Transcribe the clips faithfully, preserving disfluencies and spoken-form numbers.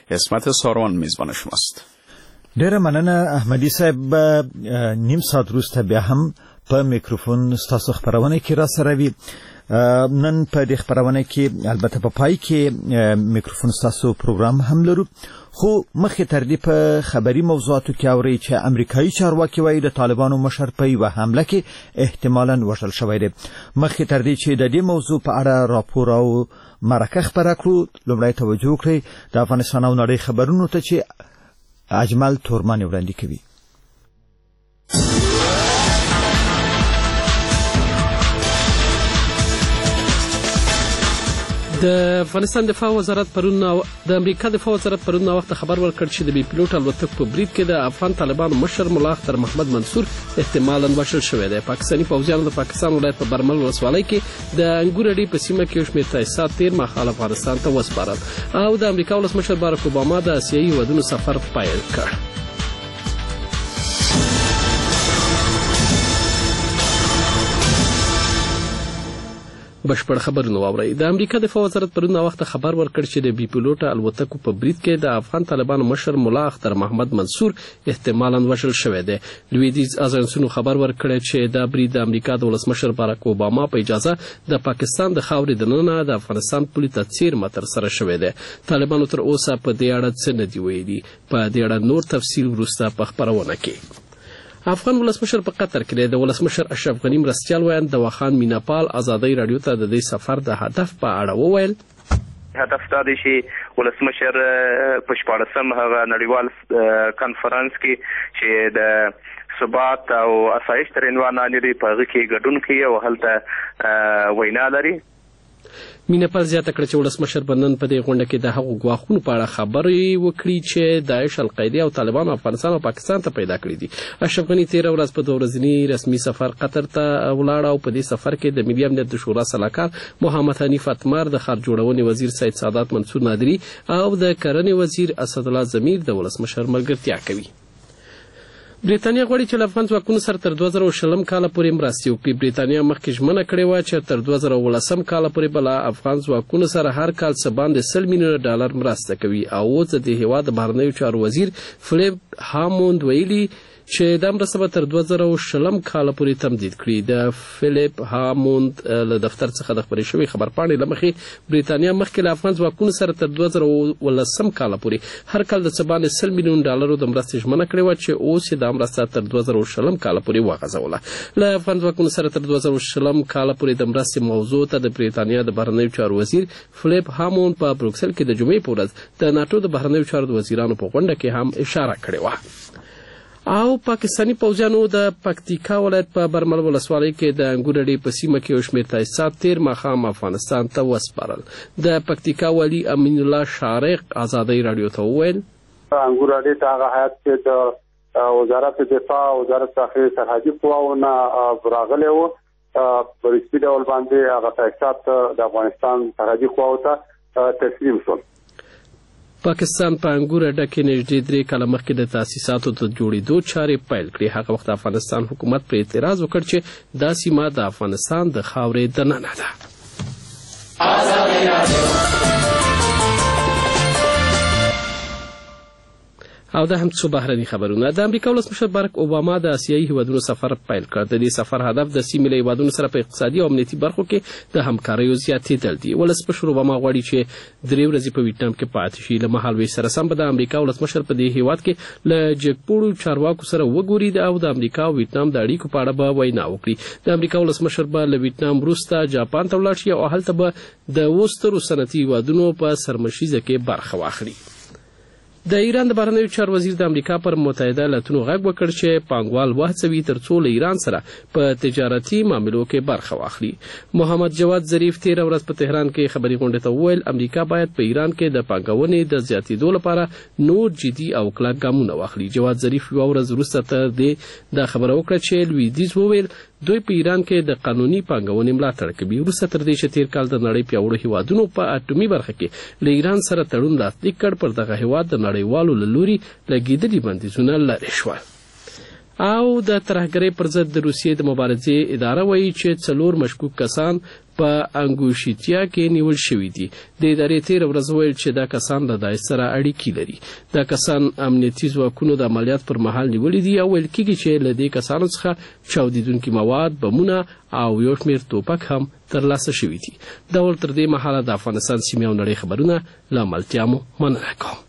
عصمت ساروان میزبان شماست. ډیره مننه احمدی صاحب. نیم ساعت وروسته بیا هم په میکروفون ستاسو خبرونه کې را سره وي. نن په دې خبرونه کې البته په پای کې میکروفون ستاسو پروګرام هم لرو، خو مخکې تر دې په خبري موضوعاتو کې اوري چې امریکایي چارواکي وايي د طالبانو مشر په یوه حمله کې احتمالاً وژل شوی دی. مخکې تر دې چې د دې موضوع په اړه راپور او مرکه خبره کړو، لومړی توجه وکړئ د افغانستان او نړۍ خبرونو ته چې اجمل تورمانی وړاندې کوي. د افغانستان دفاع وزارت پرون د امریکا دفاع وزارت پرون وخت خبر ورکړ چې د بي پيلوټ الوتکو په برید کې د افغان طالبانو مشر ملا اختر محمد منصور احتمالاً وژل شوی دی. پاکستاني پوځیانو د پاکستان ولایت په برمل ولسوالۍ کې د انګور اډې په سیمه کې شمېر تاسیسات تیر مهال افغانستان ته وسپارل او د امریکا ولسمشر باراک اوباما د اسیایي هیوادونو سفر پیل کړ. بشپړ خبرونه واورئ. د امریکا دفاع وزارت پرون وخت خبر ورکړ چې د بي پيلوټ الوتکو په برید کې د افغان طالبانو مشر ملا اختر محمد منصور احتمالاً وژل شوی دی. لویدیځ اژانسونو خبر ورکړ چې دا برید د امریکا د ولسمشر باراک اوباما په اجازه د پاکستان د خاورې دننه د افغانستان پولي ته څیرمه ترسره شوی دی. طالبانو تر اوسه په دې اړه څه نه دي ویلي. په دې اړه نور تفصیل وروسته په خبرونه کې. افغان ولسمشر په قطر کې د ولسمشر اشرف غنی مرستیال ویاند د وخان میناپال ازادۍ رادیو ته د دې سفر د هدف په اړه وویل. هدف دا دی چې ولسمشر په شپاړسم هغه نړیوال کانفرنس کې چې د ثبات او آسایش تر عنوان لري په هغه کې ګډون کوي او هلته وینا لري. میناپال زیاته کړه چې ولسمشر بنن په دې غونډه کې د هغو ګواښونو په اړه خبرې وکړي چې داعش، القاعده او طالبان افغانستان او پاکستان ته پیدا کړي دي. اشرف غنی تیر ورځ په دوه ورځني رسمي سفر قطر ته ولاړ او په دې سفر کې د ملي امنیت د شورا سلاکار محمد حنیف اتمر، د خارج جوړونې وزیر سید سادات منصور نادری او د کرنې وزیر اسدالله زمیر د ولسمشر ملګرتیا کوي. بریتانیا غواړي چې له افغان ځواکونو سره تر دوه زره شلم کال پورې مرستې وکړي. بریتانیا مخکې ژمنه کړې وه چې تر دوه زره ولسم کال پورې به له افغان ځواکونو سره هر کال څه باندې سل میلیونه ډالر مرسته کوي او اوس د دې هېواد د بهرنیو چارو وزیر فلیپ هاموند ویلي چې دا مرسته به تر دوه زره شلم کال پورې تمدید کړي. د فلیپ هاموند له دفتر څخه د خبرې شوې خبرپاڼې له مخې بریتانیا مخکې له افغان ځواکونو سره تر دوه زره ولسم کال پورې هر کال د څه باندې سل میلیون ډالرو د مرستې ژمنه کړې وه چې اوس یې دا مرسته تر دوه زره شلم کال پورې وغځوله. له افغان ځواکونو سره تر دوه زره شلم کال پورې د مرستې موضوع ته د بریتانیا د بهرنیو چارو وزیر فلیپ هاموند په بروکسل کې د جمعې په ورځ د ناټو د بهرنیو چارو د وزیرانو په غونډه کې هم اشاره کړې وه. او پاکستاني پوځیانو د پکتیکا ولایت په برمل ولسوالۍ کې د انګور اډې په سیمه کې یو شمېر تاسیسات تیر ماښام افغانستان ته وسپارل. د پکتیکا والي امین الله شارق ازادۍ رادیو ته وویل انګور اډې ته هغه هیات چې د وزارت دفاع او وزارت داخلي سرحدي قواونه راغلي وو په رسمي ډول باندې هغه تاسیسات د افغانستان سرحدي قواو ته تسلیم شول. پاکستان په انګور اډه کې نږدې درې کاله مخکې د تاسیساتو د جوړېدو چارې پیل کړې. هغه وخت افغانستان حکومت پر اعتراض وکړ چې دا سیمه د افغانستان د خاورې دننه ده. او دا هم څو بهرني خبرونه. د امریکا ولسمشر باراک اوباما د اسیایي هیوادونو سفر پیل کړ. د دې سفر هدف د سیمې له هیوادونو سره په اقتصادي او امنیتي برخو کې د همکاریو زیاتېدل دي. ولسمشر اوباما غواړي چې درې ورځې په ویتنام کې پاتې شي. له مهالوېش سره سم به د امریکا ولسمشر په دې هیواد کې له جګپوړو چارواکو سره وګوري او د امریکا او ویتنام د اړیکو په اړه به وینا وکړي. د امریکا ولسمشر به له ویتنام وروسته جاپان ته ولاړ شي او هلته به د اوو سترو صنعتي هیوادونو په سرمشیزه کې برخه واخلي. د ایران د بهرنیو چارو وزیر د امریکا پر متحده ایالاتونو غږ وکړ چې پانګوال وهڅوي ترڅو له ایران سره په تجارتي معاملو کې برخه واخلي. محمد جواد ظریف تیر ورځ په تهران کې خبري غونډه ته وویل امریکا باید په ایران کې د پانګونې د زیاتېدو لپاره نور جدي او کلک ګامونه واخلي. جواد ظریف یو ورځ وروسته تر دې دا خبره وکړه چې لویدیځ وویل دوی په ایران کې د قانوني پانګونې ملاتړ کوي. وروسته تر دې چې تیر کال د نړۍ پیاوړو هیوادونو په اټومي برخه کې له ایران سره تړون لاسلیک کړ، پر دغه هیواد د نړیوالو له لوري لګېدلي بندیزونه لرې شول. او د ترهګرۍ پر ضد د روسیې د مبارزې اداره وایي چې څلور مشکوک کسان په انګوشیتیا کې نیول شوي دي. د ادارې تیر ورځ ویل چې دا کسان له داعش سره اړیکې لري. دا کسان امنیتي ځواکونو د عملیات پر مهال نیولي دي او ویل کېږي چې له دې کسانو څخه چاودیدونکي مواد، بمونه او یو شمېر توپک هم ترلاسه شوي دي. دا ول تر دې مهاله د افغانستان سیمې او نړۍ خبرونه له ملتیا مو مننه کوم.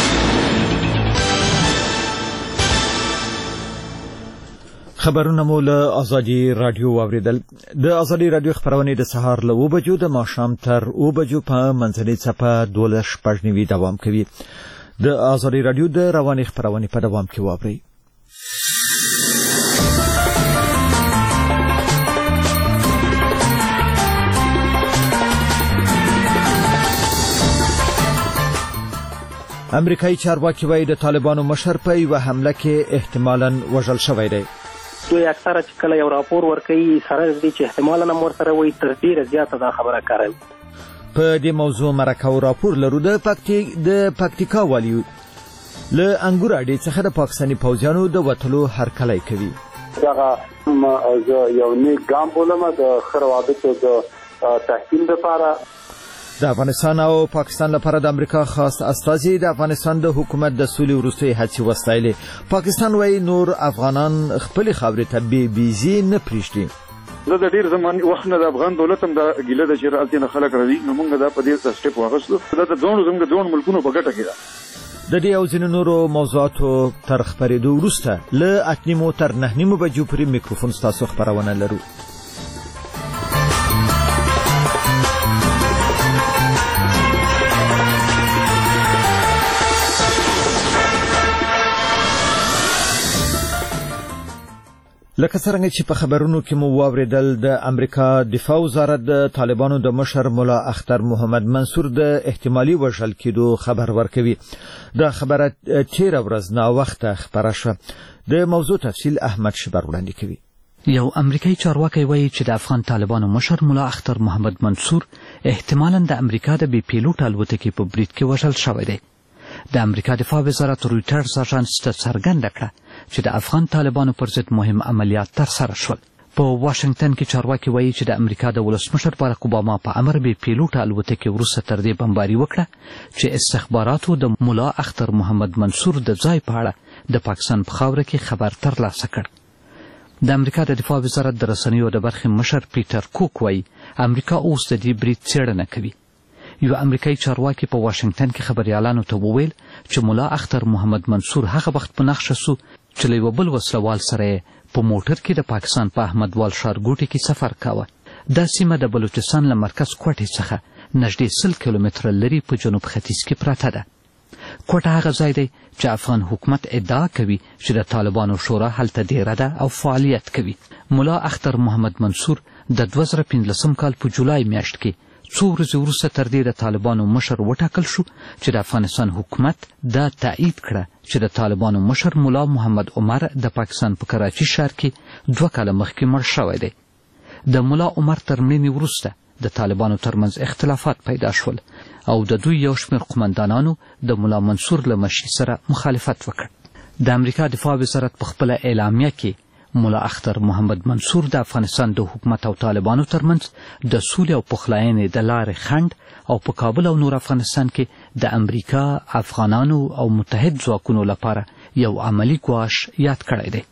خبرونه مو له ازادي رادیو واوریدل. د ازادي رادیو خبرونه د سهار له اوه بجو د ماښام تر اوه بجو په منځنۍ څپه دولس شپږ نیوي دوام کوي. د ازادي رادیو د رواني خبرونه په دوام کې واورئ. امریکایي چارواکي وايي د طالبانو مشر په یوه حمله کې احتمالاً وژل شوی دی. دوی اکثره چې کله یو راپور ورکوي سره دې چې احتمالاً هم ورسره وایي تر ډېره زیاته دا خبره کاروي. په دې موضوع مرکه او راپور لرو. د پکتیک د پکتیکا والی له انګور اډې څخه د پاکستاني پوځیانو د وټلو هرکلی کوي. دغه یو نیک ګام بولم د خروادتو د تحکیم لپاره. د افغانستان او پاکستان لپاره د امریکا خاص استازي د افغانستان د حکومت د سولې وروستۍ هڅې وستایلې. پاکستان وايي نور افغانان خپل خاورې ته بې بیزي نه پریږدي. زه د ډیر زمان وخت نه د افغان دولت هم د ګیله د شرالتي نه خلک راځي نو موږ دا په دې سټیپ واغښتو. دا د ځوانو زموږ د ځوانو ملکونو په ګټه کې ده. د دې او ځینو نورو موضوعاتو تر خبرېدو وروسته له اته نیمو تر نهه نیمو بجو پورې میکروفون ستاسو خبرونه لرو. لکه څنګه چې په خبرونو کې مو واوریدل د امریکا دفاع وزارت د طالبانو د مشر مولا اختر محمد منصور د احتمالي وژل کېدو خبر ورکوي. دا خبره تیر ورځ نا وخته خبره شوه. د موضوع تفصیل احمد شبر وړاندې کوي. یو امریکایي چارواکي وایي چې د افغان طالبانو مشر مولا اختر محمد منصور احتمالاً د امریکا د بي پیلوټ الوتکې په برید کې وژل شوی دی. د امریکا دفاع وزارت رویټرز اژانس ته څرګنده کړه چې د افغان طالبانو پر ضد مهم عملیات ترسره شول. په واشنگټن کې چارواکي وایي چې د امریکا د ولسمشر باراک اوباما په امر بې پیلوټه الوتکې وروسته تر دې بمباري وکړه چې استخباراتو د مولا اختر محمد منصور د ځای په اړه د پاکستان په خاوره کې خبر ترلاسه کړ. د امریکا د دفاع وزارت د رسنیو د برخې مشر پیټر کوک وایي امریکا اوس د دې برید څېړنه کوي. یو امریکایي چارواکي په واشنگټن کې خبريالانو ته وویل چې مولا اختر محمد منصور هغه وخت په نښه شو چې له یو بل وسلوال سره په موټر کې د پاکستان په احمدوال ښارګوټي کې سفر کاوه. دا سیمه د بلوچستان له مرکز کوټې څخه نږدې سل کیلومتره لرې په جنوب ختیځ کې پراته ده. کوټه هغه ځای دی چې افغان حکومت ادعا کوي چې د طالبانو شورا هلته ډیره ده او فعالیت کوي. مولا اختر محمد منصور د دوه زره پنځلسم کال په جولای میاشت کې څو ورځې وروسته تر دې د طالبانو مشر وټاکل شو چې د افغانستان حکومت دا تایید کړه چې د طالبانو مشر مولا محمد عمر د پاکستان په کراچي ښار کې دوه کاله مخکې مړ شوی دی. د مولا عمر تر مړینې وروسته د طالبانو ترمنځ اختلافات پیدا شول او د دوی یو شمېر قومندانانو د مولا منصور له مشي سره مخالفت وکړ. د امریکا دفاع وزارت په خپله اعلامیه کې مولا اختر محمد منصور د افغانستان د حکومت او طالبانو ترمنځ د سولې او پخلاینې د لارې خنډ او په کابل او نور افغانستان کې د امریکا، افغانانو او متحد ځواکونو لپاره یو عملی ګواښ یاد کړی دی.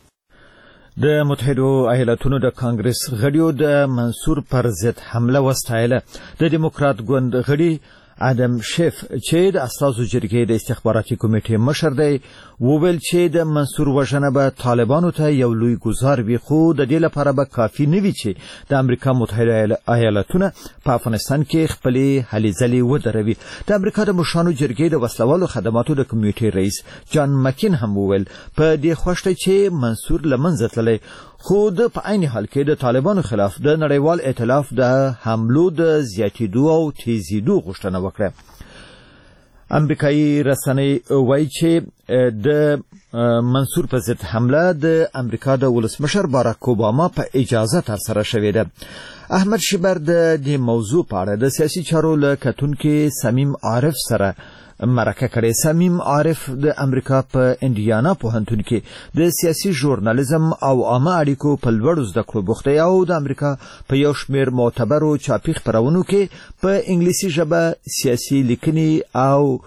د متحدو ایالاتونو د کانګرس غړیو د منصور پر ضد حمله وستایله. د دیموکرات ګوند غړي ادم شیف چې د اساسو جرګې د استخباراتي کمیټې مشر دی وویل چې د منصور وژنه به طالبانو ته یو لوی ګزار وي خو د دې لپاره به کافي نه وي چې د امریکا متحده ایالاتونه په افغانستان کې خپلې هلې ځلې ودروي. د امریکا د مشرانو جرګې د وسلوالو خدماتو د کمیټې رئیس جان مکین هم وویل په دې خوښ دی چې منصور له منځه تللی خو د په عین حال کې د طالبانو خلاف د نړیوال ائتلاف د حملو د زیاتېدو او تیزېدو غوښتنه وکړه. امریکایي رسنۍ وایي چې د منصور په ضد حمله د امریکا د ولسمشر باراک اوباما په اجازه ترسره شوې ده. احمد شبر د دې موضوع په اړه د سیاسي چارو له کتونکي صمیم عارف سره مرکه کړې. سمیم عارف د امریکا په انډیانا پوهنتون کې د سیاسي ژورنالیزم او عامه اړیکو په لوړو زده کړو بوخت دی او د امریکا په یو شمېر معتبرو چاپي خپرونو کې په انګلیسي ژبه سیاسي لیکنې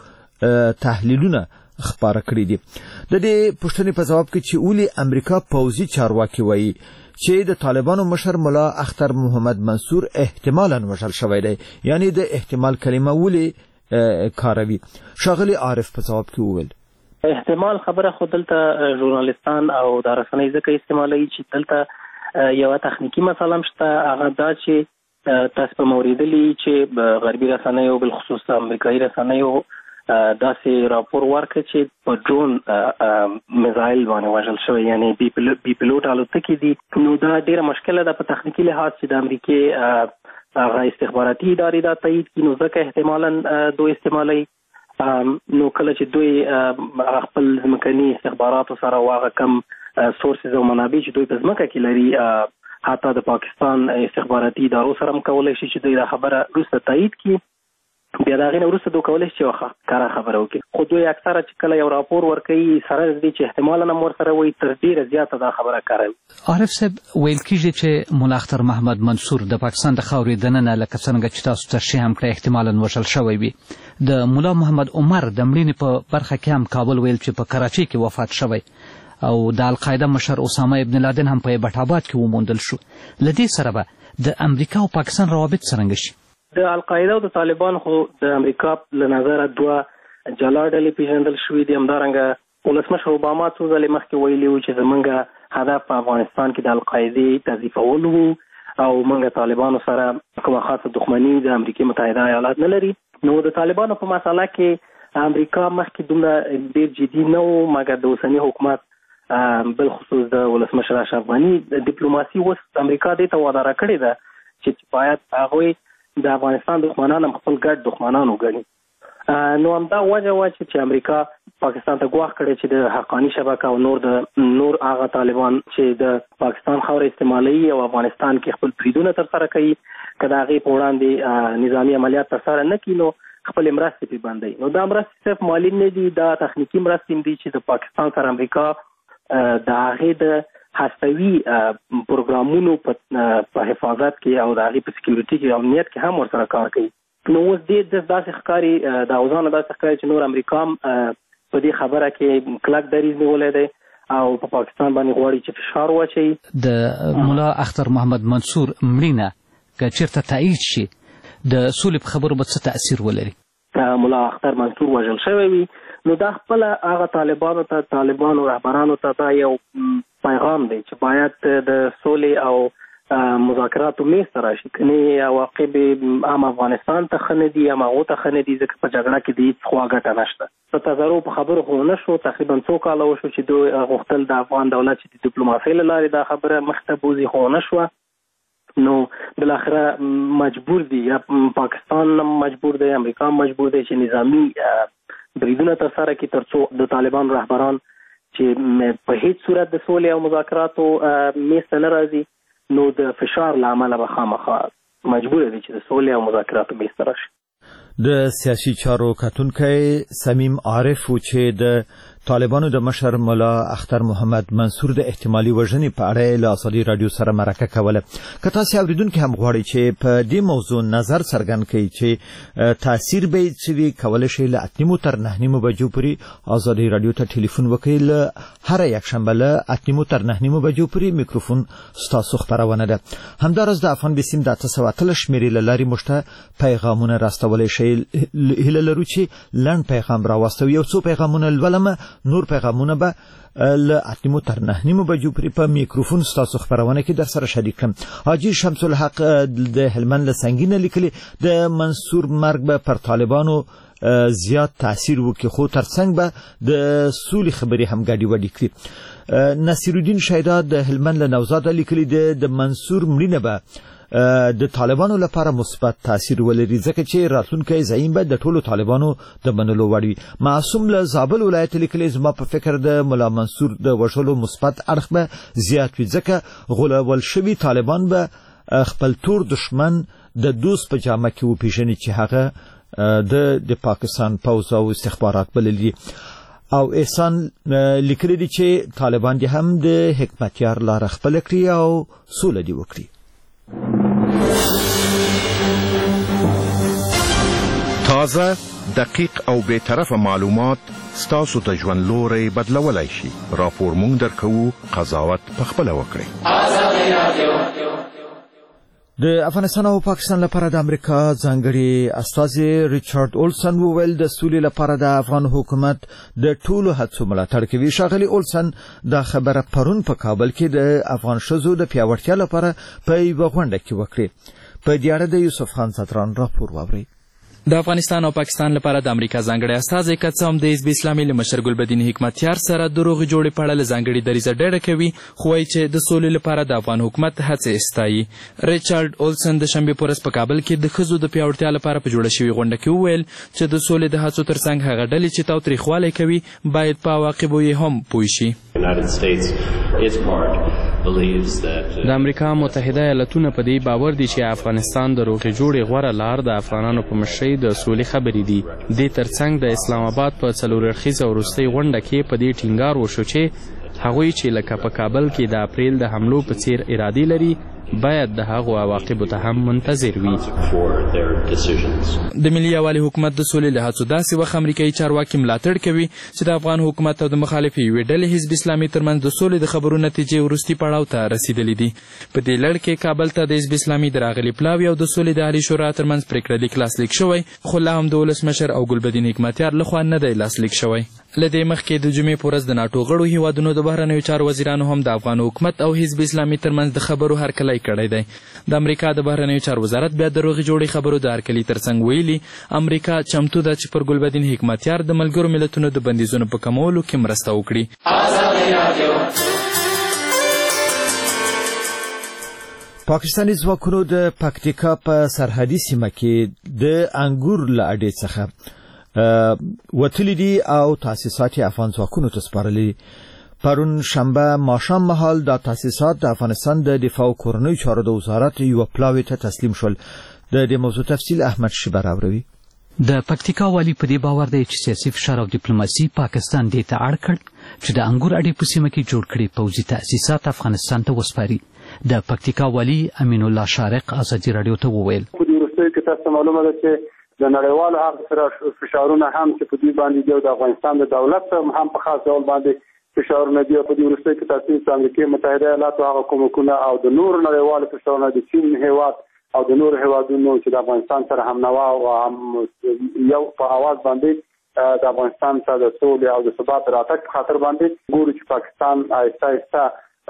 او تحلیلونه خپاره کړي دي. د دې پوښتنې په جواب کې چې ولې امریکا پوځي چارواکي وایي چې د طالبانو مشر ملا اختر محمد منصور احتمالاً وژل شوی دی، یعنی د احتمال کلمه ولې کاروي. شاغلی عارف په جواب کې وویل احتمال خبره خو دلته ژورنالیستان او د رسنۍ ځکه استعمالوي چې دلته یو تخنیکی مسله مشته، هغه دا چې تاسو په موریدلی چې غربي رسنیو بالخصوص امریکایي رسنیو داسې راپور ورکړ چې په ډرون میزایل باندې وژل شوی، یعنی بی پیلوټ الوتکې دي. نو دا ډیره مشکله ده په تخنیکی لحاظ چې د امریکای هغه استخباراتي ادارې دا تایید کړي، نو ځکه احتمالاً دوی استعمالوي. نو کله چې دوی خپل ځمکني استخباراتو سره واغه کم سورسز او منابع چې دوی په ځمکه کې لري، حتی د پاکستان استخباراتي ادارو سره هم کولی شي چې دوی دا خبره وروسته تایید کړي، بیا دا غینه وروسته دوی کولی شي چې واخه کاره خبره وکړي. خو دوی اکثره چې کله یو راپور ورکوي سره دې چې احتمالاً هم ورسره وایي تر ډیره زیاته دا خبره کاروي. عارف صاحب، ویل کېږي چې ملا اختر محمد منصور د پاکستان د خاورې دننه لکه څنګه چې تاسو ترشیح هم کړی احتمالاً وژل شوی وي. د ملا محمد عمر د مړینې په برخه کې هم کابل ویل چې په کراچۍ کې وفات شوی او د القاعده مشر اسامه ابن لادن هم په ایبټ آباد کې وموندل شو. له دې سره به د امریکا او پاکستان روابط څرنګه شي؟ د القاعده او د طالبان خو د امریکا له نظره دوه جلا ډلې پیژندل شوي دي. همدارنګه ولسمشر اوباما څو ځلې مخکې ویلي وو چې زموږ هدف په افغانستان کې د القاعدې تضعیفول وو او موږ طالبانو سره کومه خاصه دښمني د امریکا متحده ایالات نه لري. نو د طالبانو په مسله کې امریکا مخکې دومره ډېر جدي نه و، مګر د اوسني حکومت بالخصوص د ولسمشر اشرف غني ډیپلوماسي اوس امریکا دې ته واداره کړې ده چې باید هغوی د افغانستان دښمنان هم خپل ګډ دښمنان وګڼي. نو همدا وجه وه چې امریکا پاکستان ته ګواښ کړی چې د حقاني شبکه او نور د نور هغه طالبان چې د پاکستان خاوره استعمالوي او افغانستان کې خپل بریدونه ترسره کوي، که د هغې په وړاندې نظامي عملیات ترسره نه کړي نو خپلې مرستې پرې بندوي. نو دا مرستې صرف مالي نه دي، دا تخنیکي مرستې هم دي چې د پاکستان سره امریکا د هغې د هستوي پروګرامونو په حفاظت کې او د هغې په سکیورټي کې او امنیت کې هم ورسره کار کوي. نو اوس دې داسې ښکاري، د اوضاع داسې ښکاري چې نور امریکا هم په دې خبره کې کلک دریځ نیولی دی او په پا پاکستان باندې غواړي چې فشار واچوي. د ملا اختر محمد منصور مړینه که چېرته تایید شي د سولې په خبرو به څه تاثیر ولري؟ ملا اختر منصور وژل شوی وي نو دا خپله هغه طالبانو ته طالبانو رهبرانو ته دا یو پیغام دی چې باید د سولې او مذاکراتو میز ته راشي، کنې عواقب هم افغانستان ته ښه نه دي هم هغو ته ښه نه دي، ځکه په جګړه کې د هېڅ خوا ګټه نشته. په تزارو په خبرو خو نه شو، تقریبا څو کاله وشو چې دوی غوښتل د افغان دولت چې د ډیپلوماسۍ له لارې دا خبره مخته بوځي، خو نه شوه. نو بالاخره مجبور دي، یا پاکستان هم مجبور دی، امریکا هم مجبور دی چې نظامی بریدونه ترسره کړي تر څو د طالبان رهبران چې په هیڅ صورت د سولې او مذاکراتو میز ته نه راځي، نو د فشار له امله به خامخا مجبور دي چې د سولې او مذاکراتو میز ته راشي. د سیاسي چارو کتونکی سمیم عارف و چې د طالبانو د مشر ملا اختر محمد منصور د احتمالي وژنې په اړه له ازادي رادیو سره مرکه کوله. که تاسو اوریدونکو هم غواړئ چې په دې موضوع نظر څرګند کړئ چې تاثیر به څه وي، کولی شئ له اته نیمو تر نهه نیمو بجو پورې ازادي رادیو ته ټلیفون وکړئ. له هر یکشنبه له اته نیمو تر نهه نیمو بجو پورې میکروفون ستاسو خپرونه ده. همدارس د افغان بسیم د اته سوه اتلس شمېرې له لارې موږ ته پیغامونه راستولی شئ. هیله لرو چې لنډ پیغام راواستو، یو څو پیغامونه لولم، نور پیغامونه به له اته نیمو تر نهه نیمو بجو پورې په میکروفون ستاسو خپرونه کې در سره شریک کړم. حاجي شمس الحق د هلمند له سنګینه لیکلي د منصور مرګ به پر طالبانو زیات تاثیر وکړي، خو ترڅنګ به د سولې خبرې هم ګډې وډې کړي. نصیر الدین شیداد د هلمند له نوزاده لیکلي د منصور مړینه به د طالبانو لپاره مثبت تاثیر ولري، ځکه چې راتلونکی زعیم به د ټولو طالبانو د منلو وړ وي. معصوم له زابل ولایت لیکلی زما په فکر د ملا منصور د وژلو مثبت اړخ به زیات وي، ځکه غولول شوي طالبان به خپل تور دشمن د دوست په جامه کې وپیژني چې هغه د د پاکستان پوځ او استخبارات بللي او احسان لیکلي دي چې طالبان دي هم د حکمتیار لار خپل کړی او سوله دی وکړي. تازه، دقیق او بے طرفه معلومات ستاسو ته ژوند لوري بدلولای شي. راپور مونږ درکو، قضاوت پخپل وکړئ. د افغانستان او پاکستان لپاره د امریکا ځانګړي استازي ریچارډ اولسن وویل د سولې لپاره د افغان حکومت د ټولو هڅو ملاتړ کوي. ښاغلي اولسن دا خبره پرون په کابل کې د افغان ښځو د پیاوړتیا لپاره په یوه غونډه کې وکړه. په دې اړه د یوسف خان ستران راپور واورئ. د افغانستان او پاکستان لپاره د امریکا ځانګړي استازي که څه هم د حزب اسلامي له مشر ګلبدین حکمتیار سره د روغې جوړې په اړه له ځانګړې دریځه ډډه کوي، خو وایي چې د سولې لپاره د افغان حکومت هڅې ستایي. ریچارډ اولسن د شنبې په ورځ په کابل کې د ښځو د پیاوړتیا لپاره په جوړه شوې غونډه کې وویل چې د سولې د هڅو ترڅنګ هغه ډلې چې تاوتریخوالی کوي باید په عواقبو یې هم پوه شي. د امریکا متحده ایالتونه په دې باور دي چې افغانستان د روغې جوړې غوره لار د افغانانو په مشرۍ د سولې خبرې دي. دې ترڅنګ د اسلام آباد په څلور اړخیزه وروستۍ غونډه کې په دې ټینګار وشو چې هغوی چې لکه په کابل کې د اپریل د حملو په څیر ارادې لري باید د هغو عواقبو ته هم منتظر وي. د ملي یوالي حکومت د سولې له هڅو داسې وخت امریکایي چارواکي ملاتړ کوي چې د افغان حکومت او د مخالفې یوې ډلې حزب اسلامي ترمنځ د سولې د خبرو نتیجې وروستي پړاو ته رسیدلې دي. په دې لړ کې کابل ته د حزب اسلامي د راغلي پلاوي او د سولې د عالي شورا ترمنځ پریکړه لیک لاسلیک شوی، خو لا هم د ولسمشر او ګلبدین حکمتیار لخوا نه دی لاسلیک شوی. له دې مخکې د جمعې په ورځ د ناټو غړو هیوادونو د بهرنیو چارو وزیرانو هم د افغان حکومت او حزب اسلامي ترمنځ د خبرو هرکلی کړی دی. د امریکا د بهرنیو چارو وزارت بیا د روغې جوړې خبرو د هرکلي ترڅنګ ویلي امریکا چمتو ده چې پر ګلبدین حکمتیار د ملګرو ملتونو د بندیزونو په کمولو کې مرسته وکړي. پاکستاني ځواکونو د پکتیکا په سرحدي سیمه کې د انګور له اډې څخه وتلي دي او تاسیسات افغان ځواکونو ته سپارلي. پرون شنبه ماښام مهال دا تاسیسات د افغانستان د دفاع او کورنیو چارو د وزارت یو پلاوي ته تسلیم شول. د دې موضوع تفصیل احمد شیبر اوروي. د پکتیکا والی په دې باور دی چې سیاسي فشار او ډیپلوماسي پاکستان دې ته اړ کړ چې د انګور اډې په سیمه کې جوړ کړي پوځي تاسیسات افغانستان ته وسپاري. د پکتیکا والی امین الله شارق ازادي رادیو ته وویل په دې وروستیو کې تاسو معلومه ده چې د نړیوالو هغه سره فشارونه هم چې په دې باندې د افغانستان د دولت هم په خاص ډول باندې فشارونه دي. په دې وروستیو کې تاسو د امریکا متحده ایالاتو هغه کومکونه او د نور نړیوالو فشارونه د چین هیواد او د نور هیوادونو چې د افغانستان سره هم نوا او هم یو په اواز باندې د افغانستان سره د سولې او د ثبات راتګ خاطر باندې ګوري چې پاکستان آهسته آهسته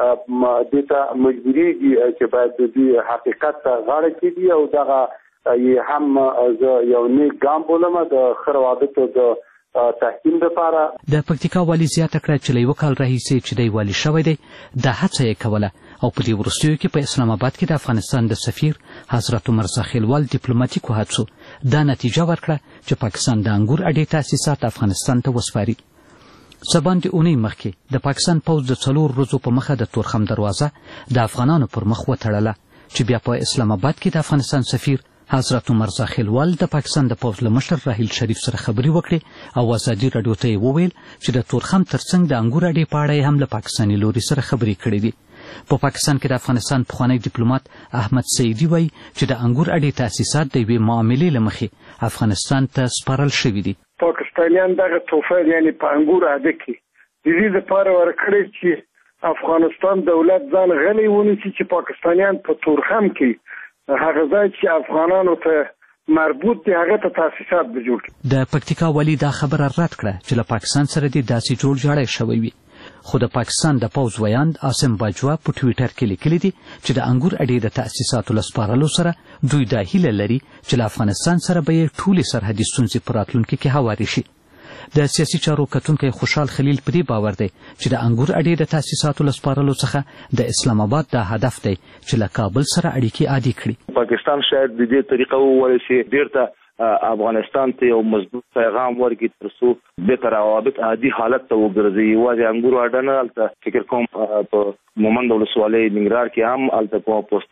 دته مجبوريږي چې باید د حقیقت غاړه کېږي او دغه هم یو نیک ګام بولم د خروادتو د تحکیم لپاره. د پکتیکا والی زیاته کړه چې له یو کال راهیسې چې دی والی شوی دی د هڅه یې کوله او په دې وروستیو کې په اسلام آباد کې د افغانستان د سفیر حضرت عمر زاخیلوال ډیپلوماټیکو هڅو دا نتیجه ورکړه چې پاکستان د انګور اډې تاسیسات افغانستان ته وسپاري. سبان د اونۍ مخکې د پاکستان پوځ د څلور ورځو په مخه د تورخم دروازه د افغانانو پر مخ وتړله چې بیا په اسلام آباد کې د افغانستان سفیر حضرت عمر زاخیلوال د پاکستان د پوځ له مشر راحیل شریف سره خبرې وکړې او ازادي رادیو ته یې وویل چې د تورخم ترڅنګ د انګور اډې په اړه هم له پاکستاني لوري سره خبرې کړې دي. په پاکستان کې د افغانستان پخوانی ډیپلوماټ احمد سعیدي وایي چې د انګور اډې تاسیسات د یوې معاملې له مخې افغانستان ته سپارل شوي دي. پاکستانیان دغه تحفه یعنې په انګور اډه کې د دې لپاره ورکړی چې افغانستان دولت ځان غلی ونیسي چې پاکستانیان په تورخم کې هغه ځای چې افغانانو ته مربوط دي هغه ته تاسیسات به جوړ کړي. د پکتیکا والی دا خبره رد کړه چې له پاکستان سره دې داسې جوړ جاړی شوی وي، خو د پاکستان د پوځ ویاند عاصم باجوا په ټویټر کې لیکلي دي چې د انګور اډې د تاسیساتو له سپارلو سره دوی دا هیله لري چې له افغانستان سره به یې ټولې سرحدي ستونزې په راتلونکي کې هوارې شي. د سیاسي چارو کتونکی خوشحال خلیل په دې باور دی چې د انګور اډې د تاسیساتو له سپارلو څخه د اسلام آباد دا هدف دی چې له کابل سره اړیکې عادي کړي. پاکستان شاید د دې طریقه وویل چې بیرته افغانستان ته یو مضبوط پیغام ورکړي ترڅو بهتر روابط عادي حالت ته وګرځي. یوازې انګور اډه نه، هلته فکر کوم په مومند ولسوالۍ ننګرهار کې هم هلته کومه پوسته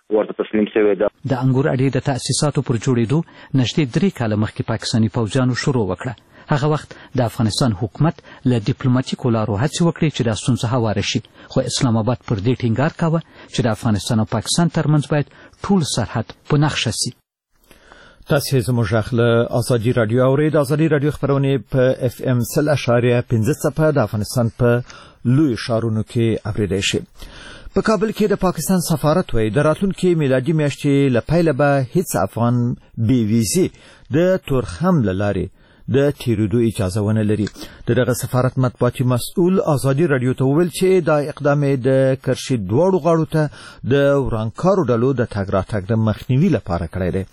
ورته تسلیم شوی ده. د انګور اډې د تأسیساتو پر جوړېدو نږدې درې کاله مخکې پاکستاني پوځیانو شروع وکړه. هغه وخت د افغانستان حکومت له ډیپلوماټیکو لارو هڅې وکړې چې دا ستونزه هواره شي، خو اسلام آباد پر دې ټینګار کاوه چې د افغانستان او پاکستان ترمنځ باید ټول سرحد په نښه شي. تاسو زموږ غږ له ازادي رادیو اورئ. د ازادي رادیو خبرونه په اف ام سل اشاریه پنځه څپه د افغانستان په لوی ښارونو کې اوریدای شي. په کابل کې د پاکستان سفارت وایي د راتلونکي میلادي میاشتې له پیله به هیڅ افغان بې ویزې د تورخم له لارې د تیرېدو اجازه ونه لري. دغه سفارت مطبوعاتي مسؤل ازادي رادیو ته وویل چې دا اقدام د کرشي دواړو غاړو ته د ورانکارو ډلو د تګ راتګ د مخنیوي لپاره کړی دی.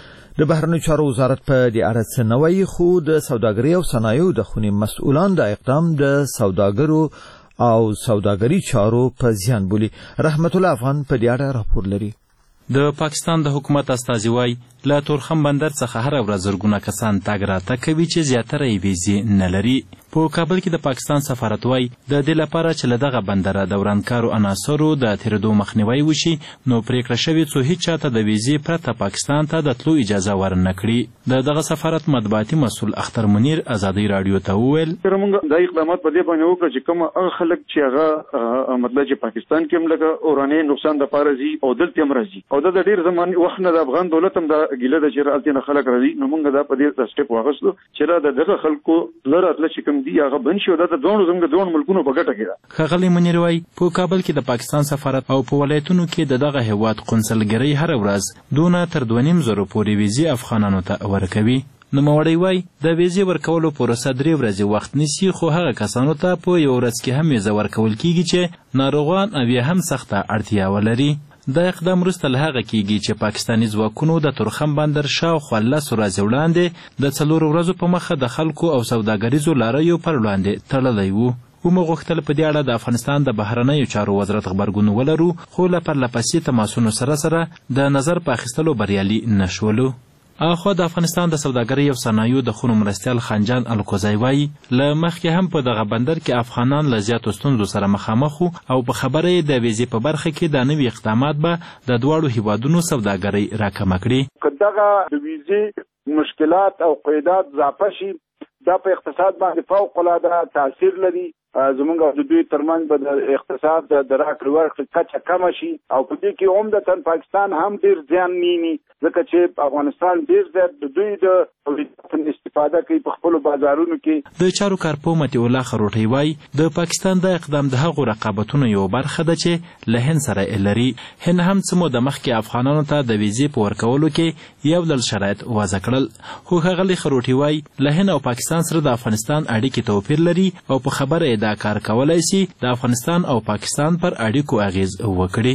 د بهرنیو چارو وزارت په دې اړه څه نه وایي، خو د سوداګرۍ او صنایعو د خونې مسؤلان د اقدام د سوداګرو او سوداګري چارو په زیان بولي. رحمت الله افغان په دې اړه راپور لري. د پاکستان د حکومت استازي وایي له تورخم بندر څخه هره ورځ زرګونه کسان تګ راتګ کوي چې زیاتره یې ویزې نه لري. په کابل کې د پاکستان سفارت وایي د دې لپاره چې له دغه بندره د ورانکارو عناصرو د تېرېدو مخنیوی وشي، نو پریکړه شوې څو هیڅ چاته د ویزې پرته پاکستان ته د تلو اجازه ورنه کړي. د دغه سفارت مطبوعاتي مسؤل اختر منیر ازادي رادیو ته وویل موږ دا اقدامات په دې باندې وکړو چې کوم هغه خلک چې هغه مطلب چې پاکستان کې هم لکه اوراني نقصان د پاره زی او دلته هم راځي او د ډیر زمان وخت نه د افغان دولت هم د ګیله د چیرالتي نه خلک راځي، نو موږ دا په دې سټیپ واغستو چې را دغه خلکو لره اتل چې کوم دی هغه بنشي دا د دوه زموږ دوه ملکونو په ګټه کې ده. ښاغلی منیر وایي په کابل کې د پاکستان سفارت او په ولایتونو کې د دغه هیواد قونسلګرۍ هره ورځ دونه تر دوه نیم زرو پورې ویزې افغانانو ته ورکوي. نوموړی وایي د ویزې ورکولو پروسه درې ورځې وخت نیسي، خو هغه کسانو ته په یو ورځ کې هم ویزه ورکول کیږي چې ناروغان او یا هم سخته اړتیا ولري. دا اقدام وروسته له هغه کیږي چې پاکستاني ځواکونو د تورخم بندر شاوخوا لسو ورځې وړاندې د څلورو ورځو په مخه د خلکو او سوداګریزو لاریو پر وړاندې تړلی وو. ومو غوښتل په دې اړه د افغانستان د بهرنیو چارو وزارت غبرګون ولرو، خو له پرلپسې تماسونو سره سره د نظر په اخیستلو بریالي نشولو. اخوا د افغانستان د سوداګرۍ او صنایعو د خونو مرستیال خنجان الکوزی وایي له مخکې هم په دغه بندر کې افغانان له زیاتو ستونزو سره مخامخ او په خبره یې د ویزې په برخه کې دا نوي اقدامات به د دواړو هیوادونو سوداګرۍ راکمه کړي. که دغه د ویزې مشکلات او قیودات اضافه شي، دا په اقتصاد باندې فوق العاده تاثیر لري. زمونږ د دوی ترمنځ به د اقتصاد د راکړې ورکړې کچه کمه شي او په دې کې عمدتاً پاکستان هم ډېر زیان ویني، ځکه چې افغانستان ډېر زیات د دوی د تولیداتو استفاده کوي په خپلو بازارونو کې. د چارو کارپو مطیع الله خروټی وایي د پاکستان د اقدام د هغو رقابتونو یو برخه ده چې له هند سره یې لري. هند هم څه موده مخکې افغانانو ته د ویزې په ورکولو کې یو ډول شرایط وضع کړل، خو ښاغلی خروټي وایي له هند او پاکستان سره د افغانستان اړیکې توپیر لري او په خبره یې دا کار کولای شي د افغانستان او پاکستان پر اړیکو اغیز وکړي.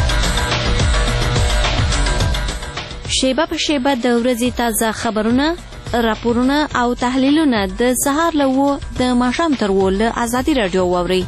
شیبه په شیبه د ورځې تازه خبرونه، راپورونه او تحلیلونه د سهار له اوه د ماښام تر اوه له ازادي راډیو واورئ.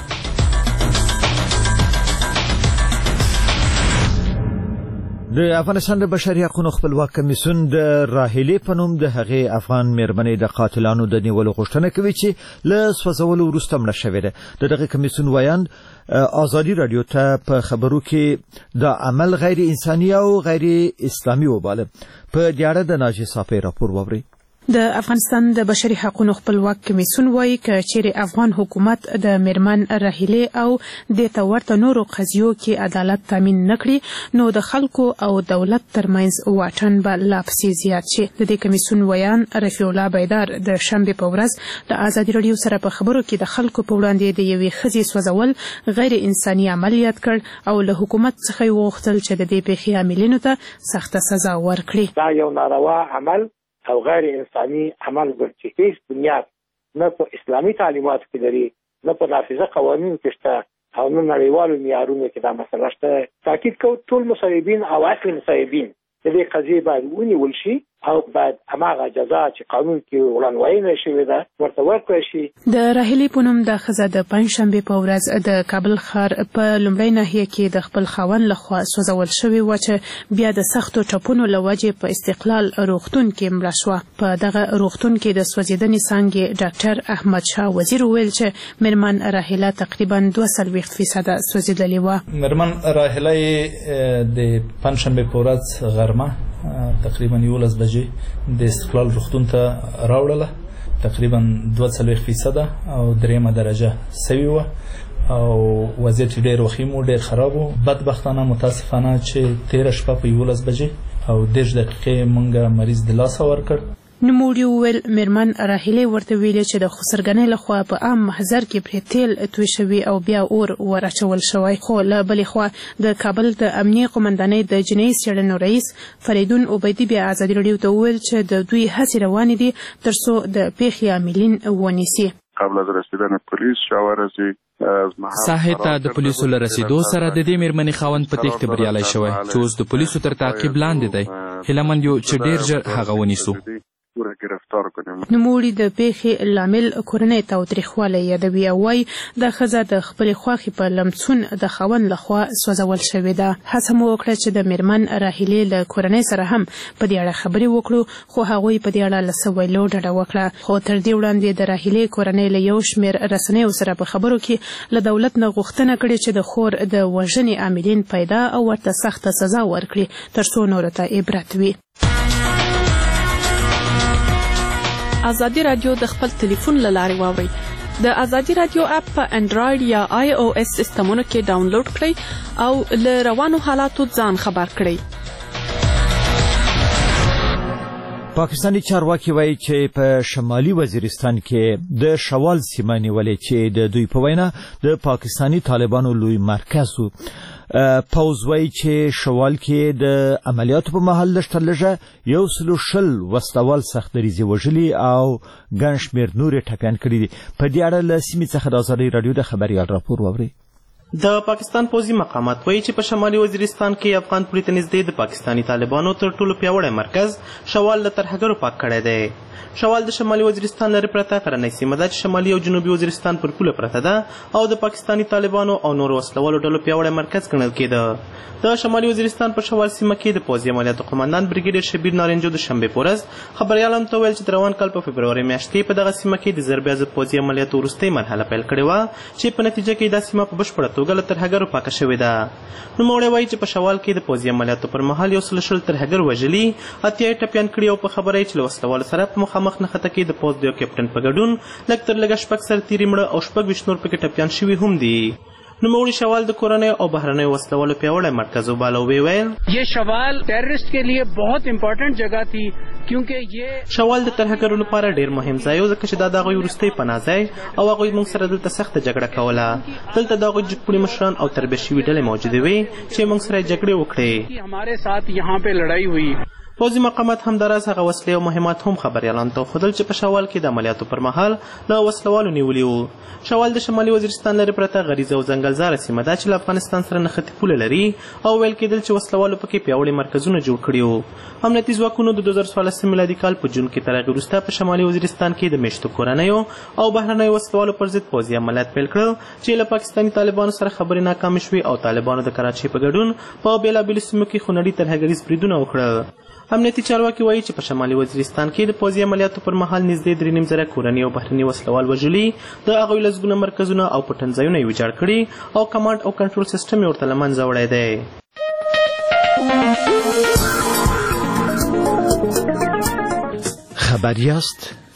د افغانستان د بشري حقوقو خپلواک کمیسیون د راهیلې په نوم د هغې افغان میرمنې د قاتلانو د نیولو غوښتنه کوي چې له سوځولو وروسته مړه شوې ده. د دغه کمیسیون ویاند ازادي رادیو ته په خبرو کې د عمل غیر انساني او غیر اسلامي وباله. په دې اړه د ناجیه صافی راپور واورئ. د افغانستان د بشري حقوقو خپلواک کمیسیون وایي چې چیرې افغان حکومت د میرمن راهیلې او د تورته نورو قضیو کې عدالت تامین نکړي، نو د خلکو او دولت ترمنځ واټن به لا پسې زیات شي. د دې کمیسیون ویان رفیع الله بیدار د شنبې په ورځ د ازادي رادیو سره په خبرو کې د خلکو په وړاندې د یوې ښځې سوځول غیر انساني عمل یاد کړ او له حکومت څخه یې وغوښتل چې د دې پیښې عاملینو ته سخته سزا ورکړي. دا یو ناروا عمل او غیر انساني عمل ورته هیڅ بنیاد نه په اسلامي تعلیماتو کې لري، نه په نافذه قوانینو کې شته او نه نړیوالو معیارونو کې دا مسله شته. تاکید کوو ټول مصیبین او اصلي مصیبین د دې قضیې باید ونیول شي او باید هماغه جزا چې قانون کې وړاندوینه شوې ده ورته ورکړل شي. د راهیلې په نوم د ښځه د پنجشنبې په ورځ د کابل ښار په لومړۍ ناحیه کې د خپل خاوند لخوا سوځول شوې وه چې بیا د سختو ټپونو له وجې په استقلال روغتون کې مړه شوه. په دغه روغتون کې د سوځېدنې څانګې ډاکټر احمد شاه وزیر وویل چې مېرمن راهیله تقریبا دوه څلوېښت فیصده سوځېدلې وه. مېرمن راهیله د پنجشنبې په ورځ غرمه تقریبا یولس بجې د استقلال روغتون ته راوړله. تقریبا دوه څلوېښت فیصده او درېیمه درجه سوي وه او وضعیت ډېر وخیم و، ډېر خراب و. بدبختانه متاسفانه چې تېره شپه په یولس بجې او دېرش دقیقې موږ مریض د لاسه ورکړ. نوموړي وویل مېرمن راهیلې ورته ویلې چې د خسرګنۍ لخوا په عام محضر کې پرې تیل توی شوي او بیا اور ور اچول شوی. خو له بلې خوا د کابل د امنیې قومندانۍ د جنایي څېړنو رئیس فریدون عبیدي بیا ازادي راډیو ته وویل چې د دوی هڅې روانې دي تر څو د پیښې عاملین ونیسي. قبل از رسیدن پلیس شاورزی ساحې ته د پولیسو له رسیدو سره د دې مېرمنې خاوند په تېښته بریالی شوی چې اوس د پولیسو تر تعقیب لاندې دی. هیله مند یو چې ډېر ژر هغه ونیسو. نوموړي د پیښې لامل کورنۍ تاوتریخوالی یادوي او وایي دا ښځه د خپلې خوښې په لمسون د خاوند لخوا سوځول شوې ده. هڅه مو وکړه چې د مېرمن راهیلې له کورنۍ سره هم په دې اړه خبرې وکړو خو هغوی په دې اړه له څه ویلو ډډه وکړه. خو تر دې وړاندې د راهیلې کورنۍ له یو شمېر رسنیو سره په خبرو کې له دولت نه غوښتنه کړې چې د خور د وژنې عاملین پیدا او ورته سخته سزا ورکړي تر څو نورو ته عبرت وي. ازادي رادیو د خپل ټلیفون له لارې واورئ. د ازادي رادیو اپ په انډرایډ یا آی او ایس سیسټمونو کې ډاونلوډ کړئ او له روانو حالاتو ځان خبر کړئ. پاکستانی چارواکي وایي چې په شمالي وزیرستان کې د شوال سیمه نیولې چې د دوی په وینا د پاکستانی طالبانو لوی مرکز و. پوز وایي چې شوال کې د عملیاتو په مهال لږ تر لږه یو سلو شل وسلوال سخت دریځې وژلي او ګڼ شمېر نور یې ټپیان کړي دي. په دې اړه له سیمې څخه د ازادۍ راډیو د خبریال راپور واورئ. د پاکستان پوځي مقامات وایي چې په شمالي وزیرستان کې افغان پولې ته نږدې د پاکستاني طالبانو تر ټولو پیاوړی مرکز شوال له ترهګرو پاک کړی دی. شوال د شمالي وزیرستان لرې پرته غرنۍ سیمه ده چې شمالي او جنوبي وزیرستان پر پوله پرته ده او د پاکستاني طالبانو او نورو وسلوالو ډلو پیاوړی مرکز ګڼل کېده. د شمالي وزیرستان په شوال سیمه کې د پوځي عملیاتو قماندان بریګیډیر شبیر نارنجو د شنبې په ورځ خبریالانو ته وویل چې د روان کال په فبروري میاشت کې په دغه سیمه کې د ضربې ضد پوځي عملیاتو وروستۍ مرحله پیل کړې وه چې په نتیجه کې دا سیمه په بشپړه توګه له ترهګرو پاکه شوې ده. نوموړی وایي چې په شوال کې د پوځي عملیاتو پر مهال یو سل شل ترهګر وژلي، اتیا یې ټپیان کړي او په خبره یې چې له وسلوالو سره په مخامخ نښته کې د پوځ د یو کیپټن په ګډون لږ تر لږه شپږ سرتیري مړه او شپږ ویشت نور پکې ټپیان شوي هم دي. نوموړي شوال د کورنیو او بهرنیو وسلوالو پیاوړی مرکز وباله او ویې ویل یہ شوال ٹیررسٹ کے لیے بہت امپورټنٹ جگہ تھی کیونکہ یہ شوال د ترهګرو لپاره ډیر مهم ځای و ځکه چې دا د هغوی وروستی پناه ځای او هغوی موږ سره دلته سخته جګړه کوله. دلته د هغوی جګپوړي مشران او تربیه شوي ډلې موجودې وې چې موږ سره یې جګړې وکړې. ہمارے ساتھ یہاں پہ لڑائی ہوئی. پوځي مقامات همداراز هغه وسلې او مهمات هم خبریالانو ته وښودل چې په شوال کې د عملیاتو پر مهال له وسلوالو نیولي وو. شوال د شمالي وزیرستان لرې پرته غریزه او ځنګلزاره سیمه ده چې له افغانستان سره نښتې پوله لري او ویل کېدل چې وسلوالو پکې پیاوړي مرکزونه جوړ کړي وو. امنیتي ځواکونو د دوه زره څوارلسم میلادي کال په جون کې تر هغې وروسته په شمالي وزیرستان کې د میشتو کورنیو او بهرنیو وسلوالو پر ضد پوځي عملیات پیل کړل چې له پاکستاني طالبانو سره خبرې ناکامې شوې او طالبانو د کراچۍ په ګډون په بېلابېلو سیمو کې خونړي ترهګریز بریدونه وکړل. امنیتي چارواکي وایي چې په شمالي وزیرستان کې د پوځي عملیاتو پر مهال نږدې درې نیم زره کورني او بهرني وسلوال وژلي، د هغوی لسګونه مرکزونه او پټنځایونه یې ویجاړ کړي او کمانډ او کنټرول سیسټم یې ورته له منځه وړی دی. خبر یاست؟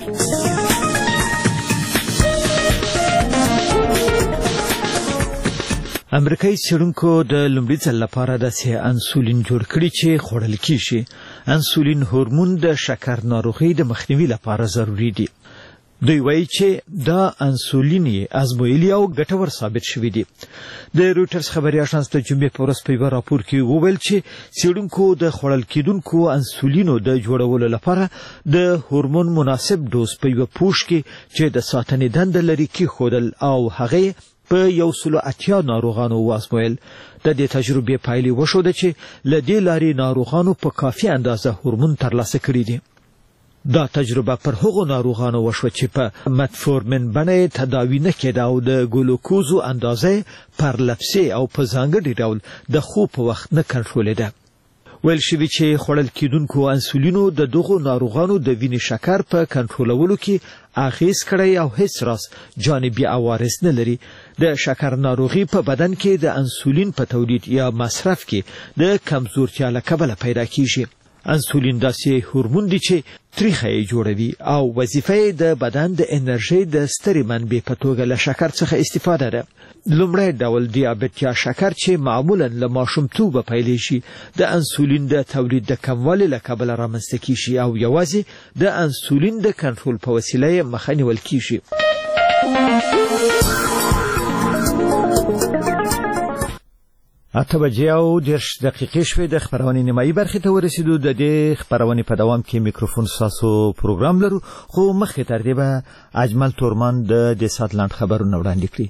امریکایي څېړونکو د لومړي ځل لپاره داسې انسولین جوړ کړي چې خوړل کېږي. انسولین هورمون د شکر ناروغۍ د مخنیوي لپاره ضروري دی. دوی وایي چې دا انسولین یې ازمویلي او ګټور ثابت شوي دي. د رویټرز خبري اژانس د جمعې په ورځ په یوه راپور کې وویل چې څېړونکو د خوړل کېدونکو انسولینو د جوړولو لپاره د هورمون مناسب ډوز په یوه پوښ کې چې د ساتنې دنده لري کېښودل او هغه په یو سلو اتیا ناروغانو وازمویل. د دې تجربې پایلې وښوده چې له دې لارې ناروغانو په کافي اندازه هورمون ترلاسه کړي دي. دا تجربه پر هغو ناروغانو وشوه چې په متفورمین بڼه تداوی نه کېده او د ګلوکوزو اندازه پرلپسې او په ځانګړي ډول د خوب په وخت نه کنټرولېده. ویل شوي چې خوړل کېدونکو انسولینو د دغو ناروغانو د وینې شکر په کنټرولولو کې اغیز کړی او هیڅ راز جانبي عوارض نه لري. د شکر ناروغي په بدن کې د انسولین په تولید یا مصرف کې د کمزورتیا له کبله پیدا کیږي. انسولین داسې هورمون دی چې تریخه یې جوړوي او وظیفه یې د بدن د انرژي د سترې منبع په توګه له شکر څخه استفاده ده. لومړی ډول دیابت یا شکر چې معمولا له ماشومتوبه پیلېږي د انسولین د تولید د کموالي له کبله رامنځته کیږي او یوازې د انسولین د کنټرول په وسیله یې مخه نیول کیږي. اته بجې او دېرش دقیقې شوې د خپرونې نیمایي برخې ته ورسېدو. د دې خپرونې په دوام کې میکروفون ستاسو پروګرام لرو، خو مخکې تر دې به اجمل تورمان د دې ساعت لنډ خبرونه وړاندې کړي.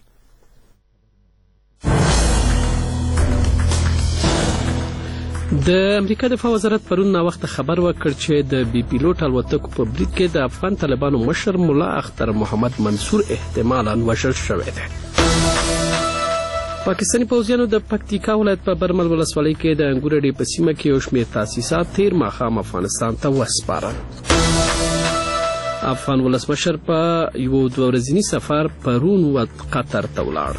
د امریکا دفاع وزارت پرون ناوخته خبر ورکړ چې د بي پیلوټ الوتکو په برید کې د افغان طالبانو مشر ملا اختر محمد منصور احتمالاً وژل شوی دی. پاکستاني پوځیانو د پکتیکا ولایت په برمل ولسوالۍ کې د انګور اډې په سیمه کې یو شمېر تاسیسات تیر ماښام افغانستان ته وسپارل. افغان ولسمشر په یو دوه ورځني سفر پرون قطر ته ولاړ.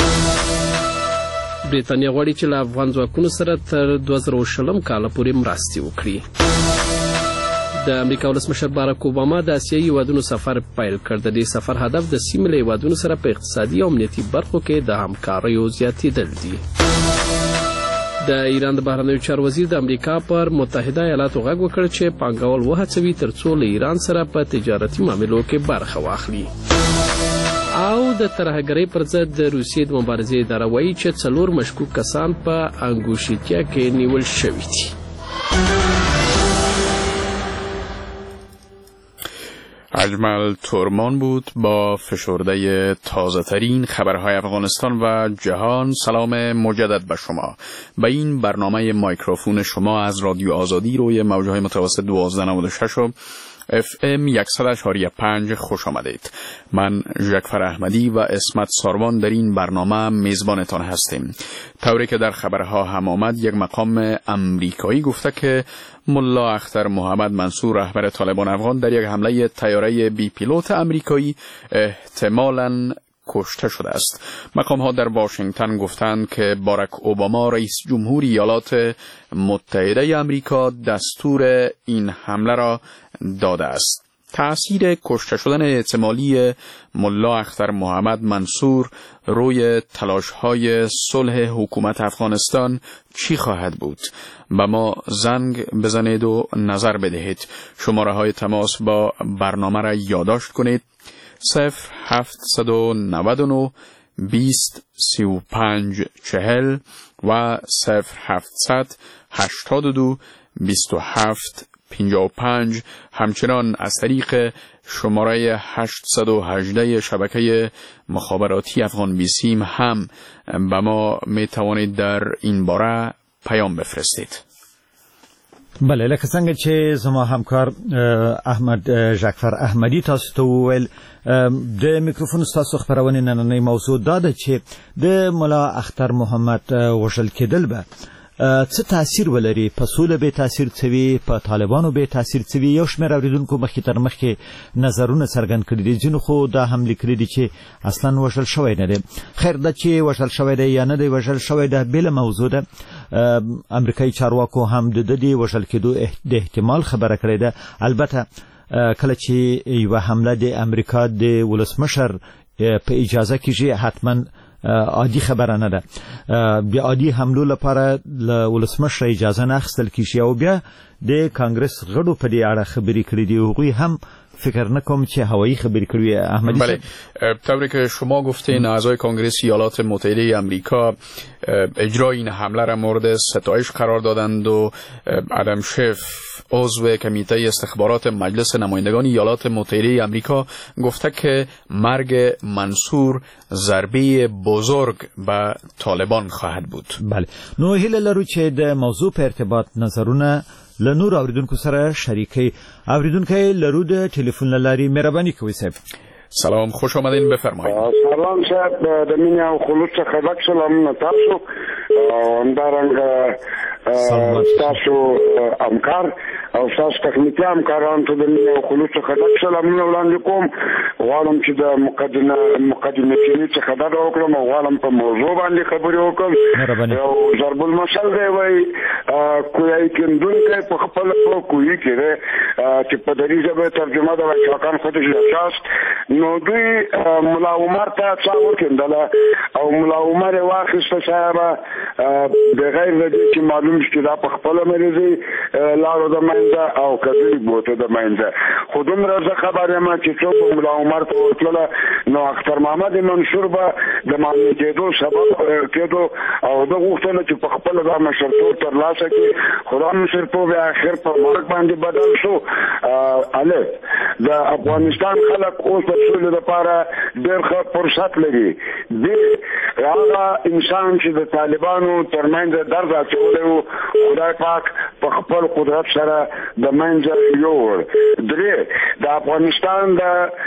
بریتانیا غواړي چې له افغان ځواکونو سره تر دوه زره شلم کال پورې مرستې وکړي. د امریکا ولسمشر باراک اوباما د اسیایي هیوادونو سفر پیل کړ. د دې سفر هدف د سیمې له هیوادونو سره په اقتصادي او امنیتي برخو کې د همکاریو زیاتېدل دي. د ایران د بهرنیو چارو وزیر د امریکا پر متحده ایالاتو غږ وکړ چې پانګوال وهڅوي ترڅو له ایران سره په تجارتي معاملو کې برخه واخلي. او د ترهګرۍ پر ضد د روسیې د مبارزې اداره وایي چې څلور مشکوک کسان په انګوشیتیا کې نیول شوي دي. اجمل تورمان بود با فشرده تازه ترین خبرهای افغانستان و جهان. سلام مجدد به شما. به این برنامه مایکروفون شما از رادیو آزادی روی موجهای متوسط دوازده نود و شش و اف ام صد و پنج خوش آمدید. من ژکفر احمدی و اسمت ساروان در این برنامه میزبانتان هستیم. طوری که در خبرها هم آمد، یک مقام امریکایی گفته که ملا اختر محمد منصور رهبر طالبان افغان در یک حمله طیاره بی پیلوت امریکایی احتمالاً کشته شده است. مقام ها در واشنگتن گفتند که باراک اوباما رئیس جمهور ایالات متحده امریکا دستور این حمله را داده است. تأثیر کشته شدن احتمالی ملا اختر محمد منصور روی تلاش‌های صلح حکومت افغانستان چی خواهد بود؟ به ما زنگ بزنید و نظر بدهید. شماره های تماس با برنامه را یادداشت کنید: صفر هفتصد و نود و نه بیست سی و پنج چهل و صفر هفتصد هشتاد و دو بیست و هفت پنجاه و پنج. همچنان از طریق شماره هشتصد و هجده شبکه مخابراتی افغان بیسیم هم به ما می توانید در این باره پیام بفرستید. بله، لکه څنګه چې زما همکار احمد ژکفر احمدی تاسو ته وویل، د میکروفون تاسو خبرونه نننۍ موضوع دا ده چې د ملا اختر محمد وژل کېدل به څه تاثیر ولري، په سوله به تاثیر کوي، په طالبانو به تاثیر کوي. یو شمېر اوریدونکو مخکې تر مخکې نظرونه څرګند کړي دي، ځینو خو دا هم لیکلي دي چې اصلا وژل شوی نه دی. خیر ده چې وژل شوی دی یا نه دی وژل شوی ده بله موضوع ده. امریکایي چارواکو هم د دې وژل کېدو د احتمال خبره کړې ده. البته کله چې یوه حمله د امریکا د ولسمشر په اجازه کېږي حتما عادي خبره نه ده. بیا عادي حملو لپاره له ولسمشر اجازه نه اخیستل کېږي او بیا د کانګرس غړو په دې اړه خبرې کړې دي. هغوی هم فکر نکنم که هوایی خبری کردی احمدی. بله، طوری که شما گفتین اعضای کنگره ایالات متحده آمریکا اجرای این حمله را مورد ستایش قرار دادند و ادم شیف عضو کمیته استخبارات مجلس نمایندگان ایالات متحده آمریکا گفته که مرگ منصور ضربه بزرگ به طالبان خواهد بود. بله، نو هیله لرو چې د موضوع په ارتباط نظرونه له نور اوریدونکو سره شریکي. اوریدونکو لرو د ټلیفون لاري مهرباني کوئ صاحب. سلام، خوش آمدین، بفرمایید. سلام صاحب، د مینه او خلوص څخه ډک سلامونه تاسو او همدارنګه تاسو همکار او تاسو تخنیکي همکارانو ته د مینه او خلوص څخه ډک سلامونه وړاندې کوم. غواړم چې د مقدمه مقدمه کې څه خبره وکړم او غواړم په موضوع باندې خبرې وکړم. یو ضرب المثل دی وایي کوی کیندونکی په خپل کوی کې دی چې په دري ژبه ترجمه ده وایي کاکان خودش لچاست. نو دوی ملا عمر ته څا وکندله او ملا عمر واخیسته صاحب بغیر د دې چې معلوم شي دا په خپل مریضي لارو د منځه او کدی بوته د منځه. خو دومره زه خبر یم چې څوک ملا عمر ته ورتله نو اختر محمد منصور به د معلوم کېدو سبب کېدو او د غوښتنه چې په خپل د مشرتوب ترلاسه کړي. خدا مشرتوب اخر په مرګ باندې بدل شو. الف د افغانستان خلک اوس د سولې لپاره ډېر ښه فرصت لري. دی هغه انسان چې د طالبانو ترمنځ درد اچولی و خدای پاک په خپل قدرت سره د منځه یوړ. درې د افغانستان د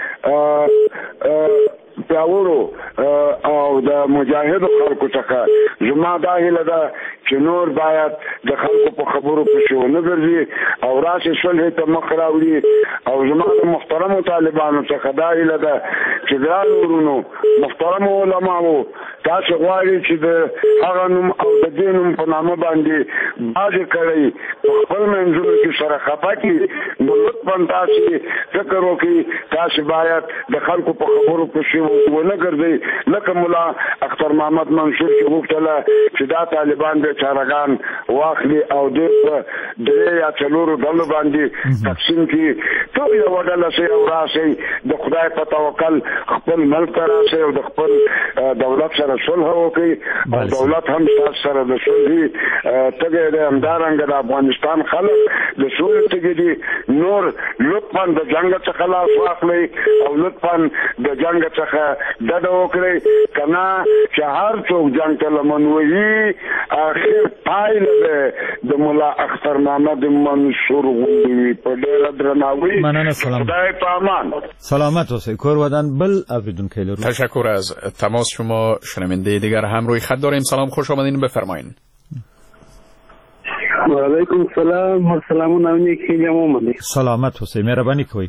پیاوړو او د مجاهدو خلکو څخه زما دا هیله ده چې نور باید د خلکو په خبرو پسې ونه ګرځي او راشي صلح ته مخ راوړي. او زما د محترمو طالبانو څخه دا هیله ده چې ګرانو ورونو محترمو علماو تاسو غواړئ چې د هغه نوم او د دې نوم په نامه باندې باجې کړئ په خپل منځونو کې سره خفه کړي. نو لطفا تاسو فکر وکړئ تاسو باید د خلکو په خبرو پسې ونه ګرځئ لکه ملا اختر محمد منصور چې وکړله چې دا طالبان به چارګان واخلي او د درې یا څلورو ډلو باندې تقسیم کړي. ټول یو ډله شي او راشي د خدای په توکل خپل ملک ته راشي او د خپل دولت سره صلح وکړي او دولت هم تاسو سره د صلح تګي د همدارنګه د افغانستان خلک د صلح تګي دي. نور لطفا د جنگ څخه خلاص واخلي او لطفا د جنگ څخه ډډه وکړي کنه چې هر څوک جنگ ته لمنوي اخر پایله ده د مولا اختر محمد منصور غوندي په ډېر درناوي. خدای په امان. سلامت اوسئ. کور ودان بل اوریدونکو لرو. تشکر از تماس شما. شنونده دیگر هم روی خط داریم. سلام، خوش آمدین، بفرمایید. و علیکم السلام و سلامونه نیک هیله مو. سلامت اوسئ. مهرباني کوئ.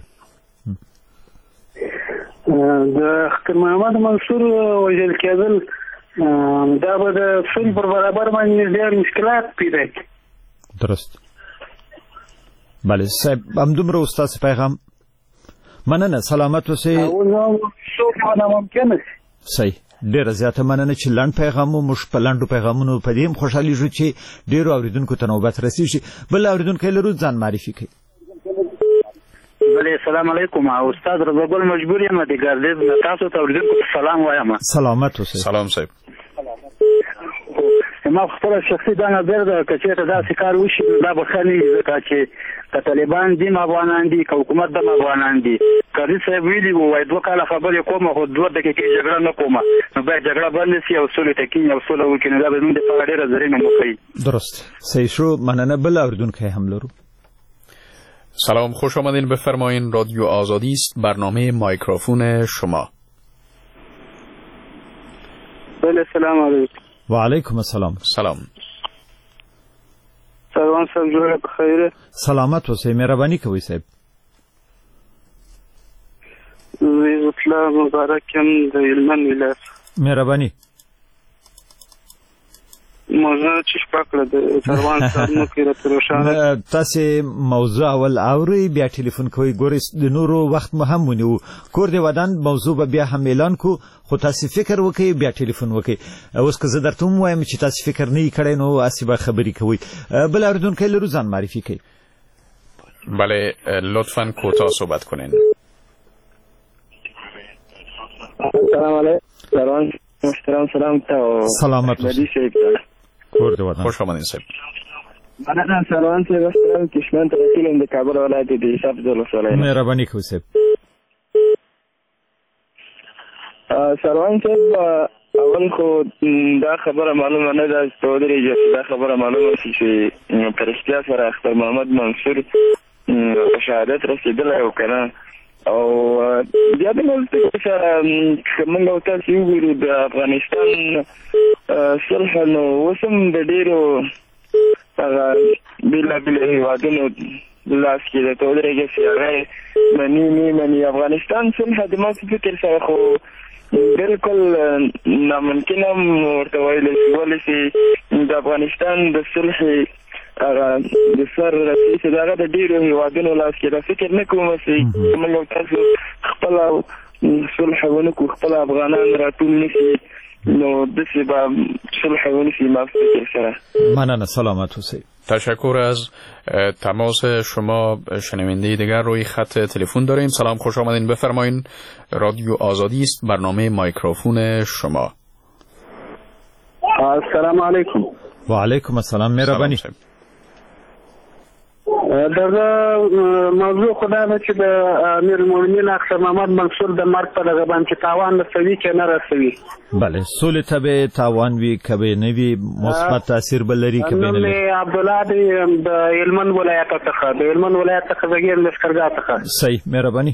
د اختر محمد منصور وژل کېدل دا به د صلح پر برابر باندې ډېر مشکلات پیدا کړي. درست. بله صاحب همدومره استاد پیغام مننه. سلامت اوسئ. او نو څه ممکنه صحیح. ډیره زیاته مننه چې لاند پیغامو مش په لاندو پیغامونو په دې خوشحالي جو چې ډیرو اوریدونکو ته نوبت رسیږي. بل اوریدونکو لرو ځان معرفي کړئ. بله السلام علیکم. استاد رضا ګل مجبور یم د ګردیز تاسو ته اوریدونکو سلام وایم. سلامت اوسئ. سلام صاحب. ما خپل شخصي دا نظر ده چې دا داسې کار وشي دا به ښه نه وي ځکه چې که طالبان دي افغانان دي که حکومت د افغانان دي. قاضي صاحب ویلي وو وایي دوه کاله خبرې کوم خو دوه دقیقې جګړه نه کوم نو باید جګړه بند شي او سولې ته کېني او سوله وکړي. نو دا به زموږ دپاره ډېره زرینه موقع. درست. صحیح شو. مننه. بل اوریدونکی هم لرو. سلام، خوش آمدین، بفرمایین. رادیو آزادی است، برنامه مایکروفون شما. بله سلام علیکم. و علیکم السلام. سلام. سلام صاحب جوړه بخیر. سلامت اوسئ. مهرباني کوئ صاحب. عزیز الله مبارک یم د هلمند ولایت. مهرباني. موضوع چې شپکړه د سروان سرمو کې راته روښانه. تاسو موضوع اول اوري بیا ټلیفون کوئ. ګورئ د نورو وخت مو هم ونیو. کور دی ودان موضوع به بیا هم اعلان کو خو تاسو فکر وکړئ بیا ټلیفون وکړئ. اوس که زه درته وایم چې تاسو فکر نه کړئ نو اسی به خبرې کوئ. بل اوریدونکو لرو ځان معرفي کړئ. بله لطفاً کوتاه صحبت کنین. سلام علیکم سروان محترم سلام ته سلامت اوسئ کور دې ودان خوش آمدین صاحب. مننه سروان صاحب محترم کشمن ته وکیل د کابل ولایت د حساب ځل وسولای مهرباني کوئ صاحب. سروان صاحب اول خو دا خبره معلومه نه ده چې ودرېږي، دا خبره معلومه شي چې په رښتیا سره اختر محمد منصور په شهادت رسېدلی و که نه. او بیا د ملتګ سره که موږ او تاسې وګورو د افغانستان صلح نو اوس هم د ډېرو هغه بېلابېلو هېوادونو لاس کې ده، ته ودرېږي چې هغه مني نه مني. افغانستان صلح د ما په فکر سره خو بالکل ناممکن هم ورته ویلی شي، ولې چې د افغانستان د صلح هغه د سر رسي چې د هغه د ډېرو هېوادونو لاس کې ده. فکر نه کوم چې موږ او تاسو خپله صلح ونه کړو، خپل افغانان راټول نه شي، نو داسې به صلح ونه شي ما فکر سره. مننه، سلامت اوسئ. تشکر از تماس شما. شنونده دیگر روی خط تلفن داریم. سلام، خوش آمدین، بفرمایین. رادیو آزادی است، برنامه مایکروفون شما. السلام علیکم. و علیکم السلام، مهرباني. دغه موضوع خدا ده چې د امیر المؤمنین اختر محمد منصور د مرګ په دغه باندې تاوان رسوي که نه رسوي. بله، سولې ته به تاوان وي که به نه وي، مثبت تاثیر به لري که به نه لري. نوم عبدالله دی د هلمند ولایت څخه د هلمند ولایت څخه زګیر لښکرګاه څخه. صحیح، مهرباني.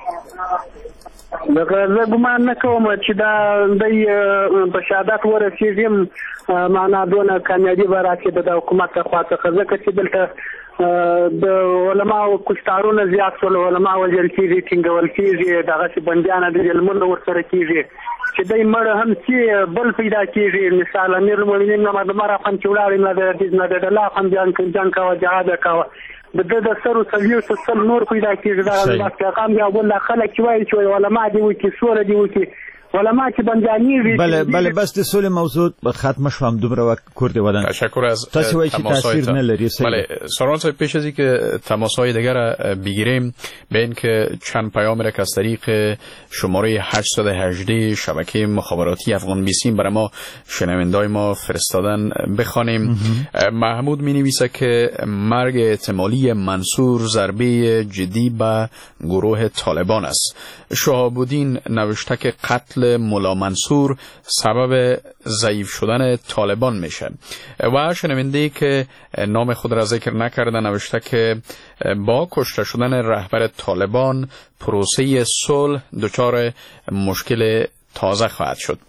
دغه زه ګمان نه کوم چې دا دی په شهادت ورسېږي معنا دونه کامیابي به راکړي د حکومت لخوا څخه، ځکه چې دلته د علماو کشتارونه زیات شول، علما وژل کېږي، ټینګول کېږي، دغسې بندیان د ظلمونه ورسره کېږي چې دی مړ هم چې بل پیدا کېږي. مثال امیر المؤمنین محمد عمر افغان چې ولاړ نه د ډله افغان جنګ کوه، جهاد کوه، د ده د سرو څلوېښتو سل نور پیدا کېږي. دغه پیغام بیا بل خلک چې وایي چې علما دې وکړي، سوله دې وکړي، علما چې بندیانېږي. بله بله، بس د سولې موضوع ختمه شو، همدومره کور دې ودان. تشکر از تاسې وایي چې تاثیر نه لري. بله سروان صاحب، پیش از اینکه تماس‌های دیگر را بگیریم به این که چند پیام را که از طریق شماره هشتصد و هجده شبکه مخابراتی افغان بیسیم برای ما شنوندای ما فرستادن بخوانیم. محمود می نویسه که مرگ احتمالی منصور ضربه جدی به گروه طالبان است. شهاب‌الدین نوشته که قتل مولا منصور سبب ضعیف شدن طالبان میشه. و شنونده که نام خود را ذکر نکرده نوشته که با کشته شدن رهبر طالبان پروسه صلح دچار مشکل تازه خواهد شد.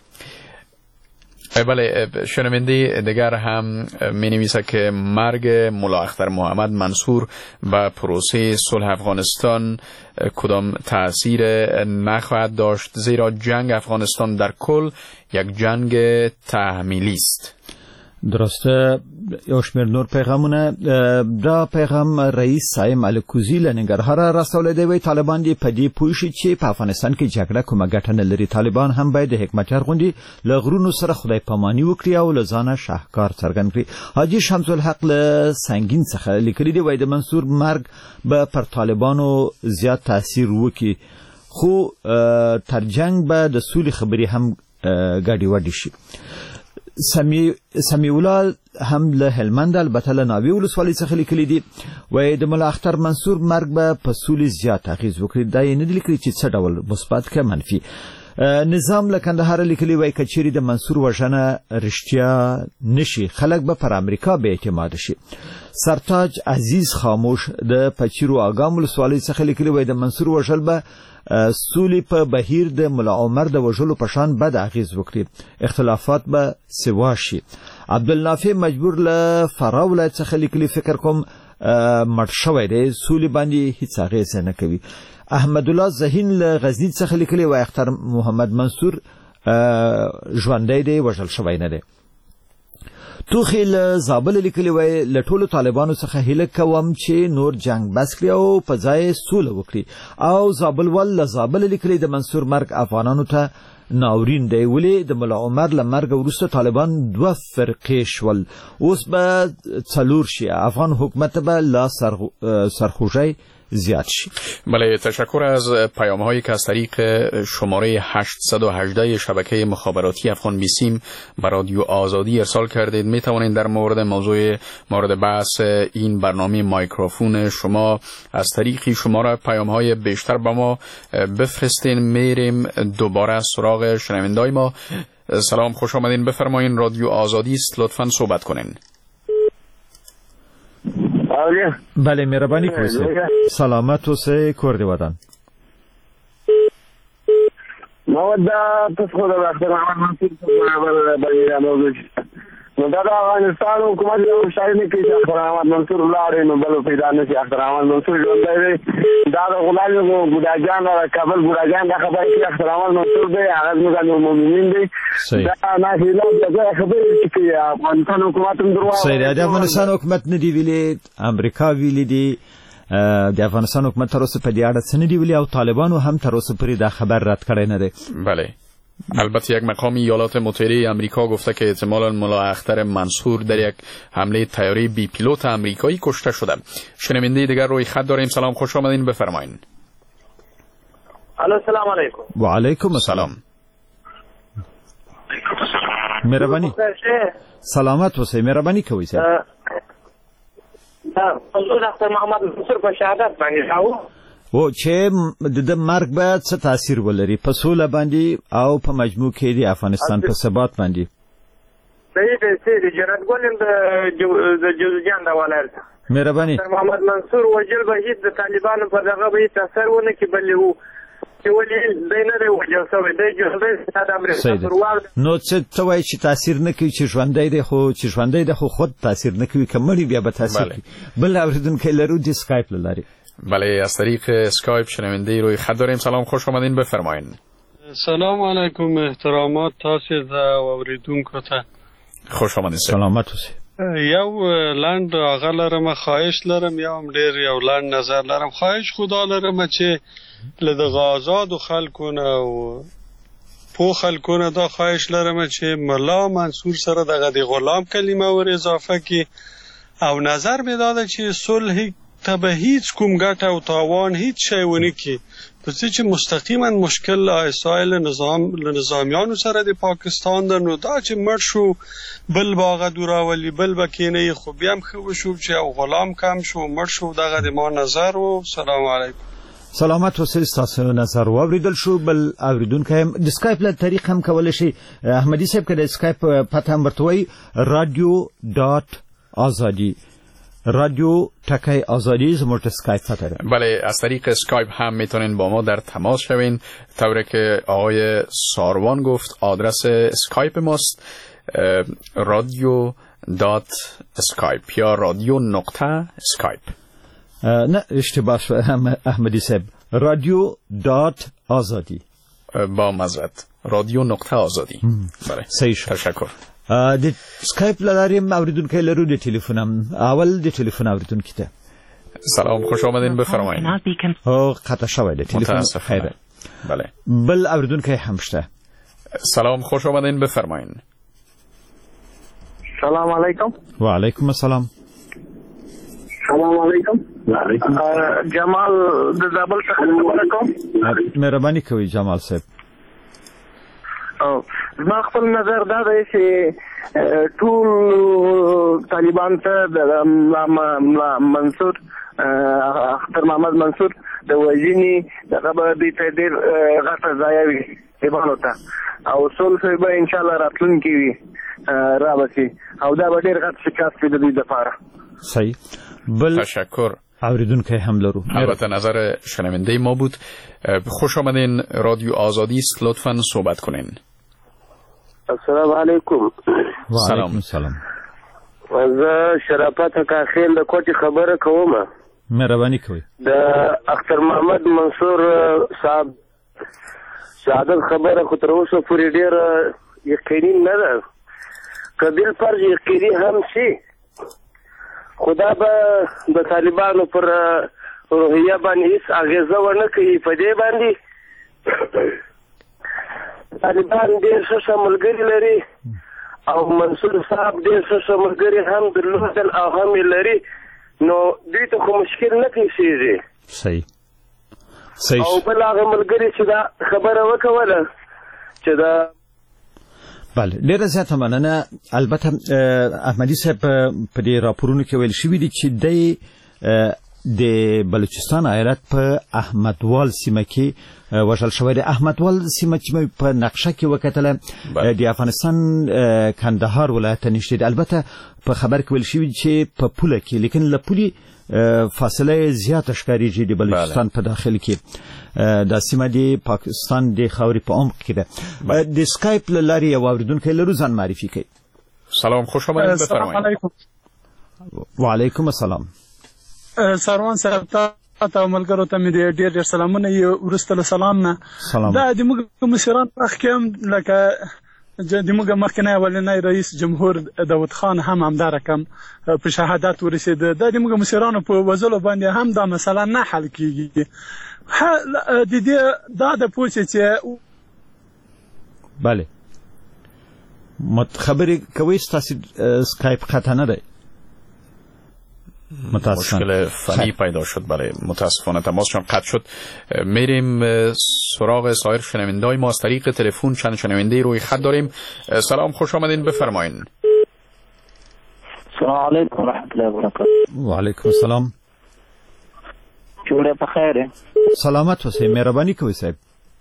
بله، شنونده دیگر هم می نویسه که مرگ مولا اختر محمد منصور و پروسه صلح افغانستان کدام تأثیر نخواهد داشت، زیرا جنگ افغانستان در کل یک جنگ تحمیلی است. درسته. یو شمېر نور پیغامونه. دا پیغام رئیس سایم الکوزي له ننګرهاره راستولی دی. وایي طالبان دې په دې پوه شي چې په افغانستان کې جګړه کومه ګټه نه لري. طالبان هم باید د حکمتیار غوندې له غرونو سره خدای پاماني وکړي او له ځانه شاهکار څرګند کړي. حاجي شمس الحق له سنګین څخه لیکلي دی. وایي د منصور مرګ به پر طالبانو زیات تاثیر وکړي، خو تر جنګ به د سولې خبرې هم ګډې وډې شي. سمی سمیع الله هم له هلمند البته له ناوې ولسوالۍ څخه لیکلي دي. وایي د ملا اختر منصور مرګ به په سولې زیات اغېز وکړي. دا یې نه دي لیکلي چې څه ډول مثبت که منفي. نظام له کندهاره لیکلي. وایي که چیرې د منصور وژنه رښتیا نشي، خلک به پر امریکا بې اعتماده شي. سرتاج عزیز خاموش د پچیرو اګام ولسوالۍ څخه لیکلي. وایي د منصور وژل به سولې په بهیر د ملا عمر د وژلو په شان بد اغېز وکړي، اختلافات به سوا شي. عبدالنافع مجبور له فراه ولایت څخه لیکلي. فکر کوم مړ شوی دی، سولې باندې هیڅ اغېز نه کوي. احمد الله زهین له غزني څخه لیکلي. وایي اختر محمد منصور ژوندی دی، وژل شوی نه دی. توخی له زابل لیکلي. وایي له ټولو طالبانو څخه هیله کوم چې نور جنگ بس کړي او په ځای سوله وکړي. او زابل ول له زابل لیکلي د منصور مرګ افغانانو ته ناورین دی، ولې د ملا عمر له مرګ وروسته طالبان دوه فرقې شول، اوس به څلور شي. افغان حکومت به لا سرخوږی زیاد شي. بله، تشکر از پیام هایی که از طریق شماره هشتصد و هجده شبکه مخابراتی افغان بیسیم به رادیو آزادی ارسال کردید. می توانید در مورد موضوع مورد بحث این برنامه مایکروفون شما از طریق شماره پیام های بیشتر به ما بفرستین. میریم دوباره سراغ شنوندای ما. سلام، خوش آمدین، بفرمایین، رادیو آزادی است، لطفاً صحبت کنین. بله، مهربانی کنید. سلامت اوسئ، کور دې ودان. موده تاسو د اختر محمد منصور په اړه باندې نو دا د افغانستان حکومت یو شای نه کوي چې اختر محمد منصور لاړ نو بل پیدا نه شي. اختر محمد منصور ژوندی دی، دا د غلامي بوډاجان د کابل بوډاجان د خبرې کې اختر محمد منصور دی، هغه زموږ د مؤمنین دی. دا نه هیله د خبرې چې افغانستان حکومت هم دروا صحیح دی. د افغانستان حکومت نه دی ویلي، امریکا ویلي دی، د افغانستان حکومت تر اوسه په دې اړه څه نه دی ویلي او طالبانو هم تر اوسه پورې دا خبر رد کړی نه دی. بله، البته یک مقام ایالات متحده آمریکا گفته که احتمالاً ملا اختر منصور در یک حمله طیاره بی پیلوت آمریکایی کشته شده. شنونده دیگر روی خط داریم. سلام، خوش آمدین، بفرمایین. الو، سلام علیکم. و علیکم السلام. مهربانی. سلامت اوسئ، مهربانی کوئ. دا حضور اختر محمد منصور په شهادت باندې راو او چې د مرګ باید څه تاثیر ولري په سوله باندې او په مجموع کې د افغانستان په ثبات باندې. صحیح دی چې جنرال ګولم د جوزجان د ولایت مهرباني محمد منصور وجل به هیڅ د طالبانو په دغه به تاثیر ونه کې بلې وو چې ولې دی نه دی وجل شوی دی ژوندی د امریکا پر وړ. نو څه ته وایي چې تاثیر نه کوي چې ژوندی دی، خو چې ژوندی دی خو خود تاثیر نه کوي، که مړي بیا به تاثیر کوي. بل اورېدونکی لرو د اسکایپ له لارې. بله، از طریق اسکایپ شنونده روی خط داریم. سلام، خوش آمدین، بفرمایین. سلام علیکم، احترامات تاسو ته اوریدونکو ته. خوش آمدین. سلامت اوسئ. یو لند هغه لرم، خواهش لرم، یو هم ډیر یو لند نظر لرم. خواهش خدا لرم چې له دغه آزادو خلکونه او پوه خلکونه دا خواهش لرم چې ملا منصور سره دغه د غلام کلمه ور اضافه کی او نظر مې داده چې صلح ته به هیڅ کوم ګټه او تاوان هیڅ شی ونه کړي، په څه چې مستقیما مشکل له اسرائیل نظام له نظامیانو سره د پاکستان د نو دا چې مړ شو بل باغ دوراولي بل بکینه خو بیا هم خو شو چې او غلام کم شو مړ شو. دغه د ما نظر و. سلام علیکم. سلامت اوسئ، تاسو نظر واوریدل شو. بل اوریدونکو هم د اسکایپ له طریق هم کولای شي. احمدي صاحب کله اسکایپ پته هم ورته وایي رادیو ډاٹ آزادی، رادیو تکای آزادی زموږ اسکایپ پته ده. بله، از طریق اسکایپ هم میتونین با ما در تماس شوین. طوری که آقای ساروان گفت آدرس اسکایپ ماست رادیو دات اسکایپ یا رادیو نقطه اسکایپ. نه اشتباه شد احمدی صاحب، رادیو دات آزادی با معذرت، رادیو نقطه آزادی. بله، صحیح شد، تشکر. د اسکایپ لاریم اوریدونکو لرو. د ټلیفونم اول د ټلیفون اوریدونکو ته سلام، خوش آمدین، بفرمایید. او قطع شوی د ټلیفون. خیره. بله، بل اوریدونکو هم شته. سلام، خوش آمدین، بفرمایید. سلام علیکم. و علیکم السلام. سلام علیکم. جمال د زابل څخه علیکم. مهرباني کوئ جمال صاحب. او زما خپل نظر دا دی چې ټول طالبان ته د منصور اختر محمد منصور د وژنې دغه به دوی ته ډېر غټه ضایع وي ایبانو ته او صلح به انشاءالله راتلونکي وي رابسي او دا به ډېر غټ شکست وي د دوی دپاره. صحیح. بل تشکر. اوریدونکو هم لرو. البته نظر شنونده ما بود. خوش آمدین، رادیو آزادی است، لطفاً صحبت کنین. السلام علیکم. و علیکم السلام. زه شرافت کاخیل د کوټې خبره کوم. مهرباني کوئ. د اختر محمد منصور صاحب شهادت خبره خو تر اوسه پورې ډېره یقیني نه ده، که بالفرض یقیني هم شي خدا به د طالبانو پر روحیه باندې هیڅ اغېزه ونه کوي. په دې باندې طالبان ډېر ښه ملګري لري او منصور صاحب ډېر ښه ملګري هم درلودل او هم یې لري نو دوی ته خو مشکل نه پیښیږي. صحیح صحیح. او بل هغه ملګري چې دا خبره وکوله چې دا بله ډیره زیاته مننه. البته احمدي صاحب په دې راپورونو کې ویل شوي دي چې دی د بلوچستان ایالت په احمدوال سیمه کې وژل شوی دی. احمدوال سیمه چې په نقشه کې وکتله د افغانستان کندهار ولایت ته نږدې دی. البته په خبر کې ویل شوي چې په پوله کې، لیکن له پولې فاصله زیاته ښکارېږي د بلوچستان په داخل کې. دا سیمه د پاکستان د خاورې په عمق کې ده. د سکایپ له لارې یو اورېدونکی لرو، ځان معرفي کوي. سلام، خوش آمدید، بفرمایید. وعلیکم السلام. سروان صاحب ته ملګرو ته مې ډېر ډېر سلامونه. یو وروسته له سلام نه دا د موږ مشران مخکې هم لکه د موږ مخکنی اولنی رئیس جمهور داود خان هم همدا رقم په شهادت ورسېده. دا د موږ مشرانو په وژلو باندې هم دا مسله نه حل کېږي. د دې دا د پوښتنې چې بله خبرې کوئ، ستاسې سکایپ خطا نه دی؟ مشکل فنی پیدا شد. بله متاسفانه تماسشان قطع شد. میریم سراغ سایر شنونده‌های ما. از طریق تلفن چند شنونده روی خط داریم. سلام، خوش آمدین، بفرمایید. سلام علیکم و رحمت الله و برکاته. و علیکم السلام. جوړه په خیره. سلامت اوسئ، مهرباني کوئ صاحب.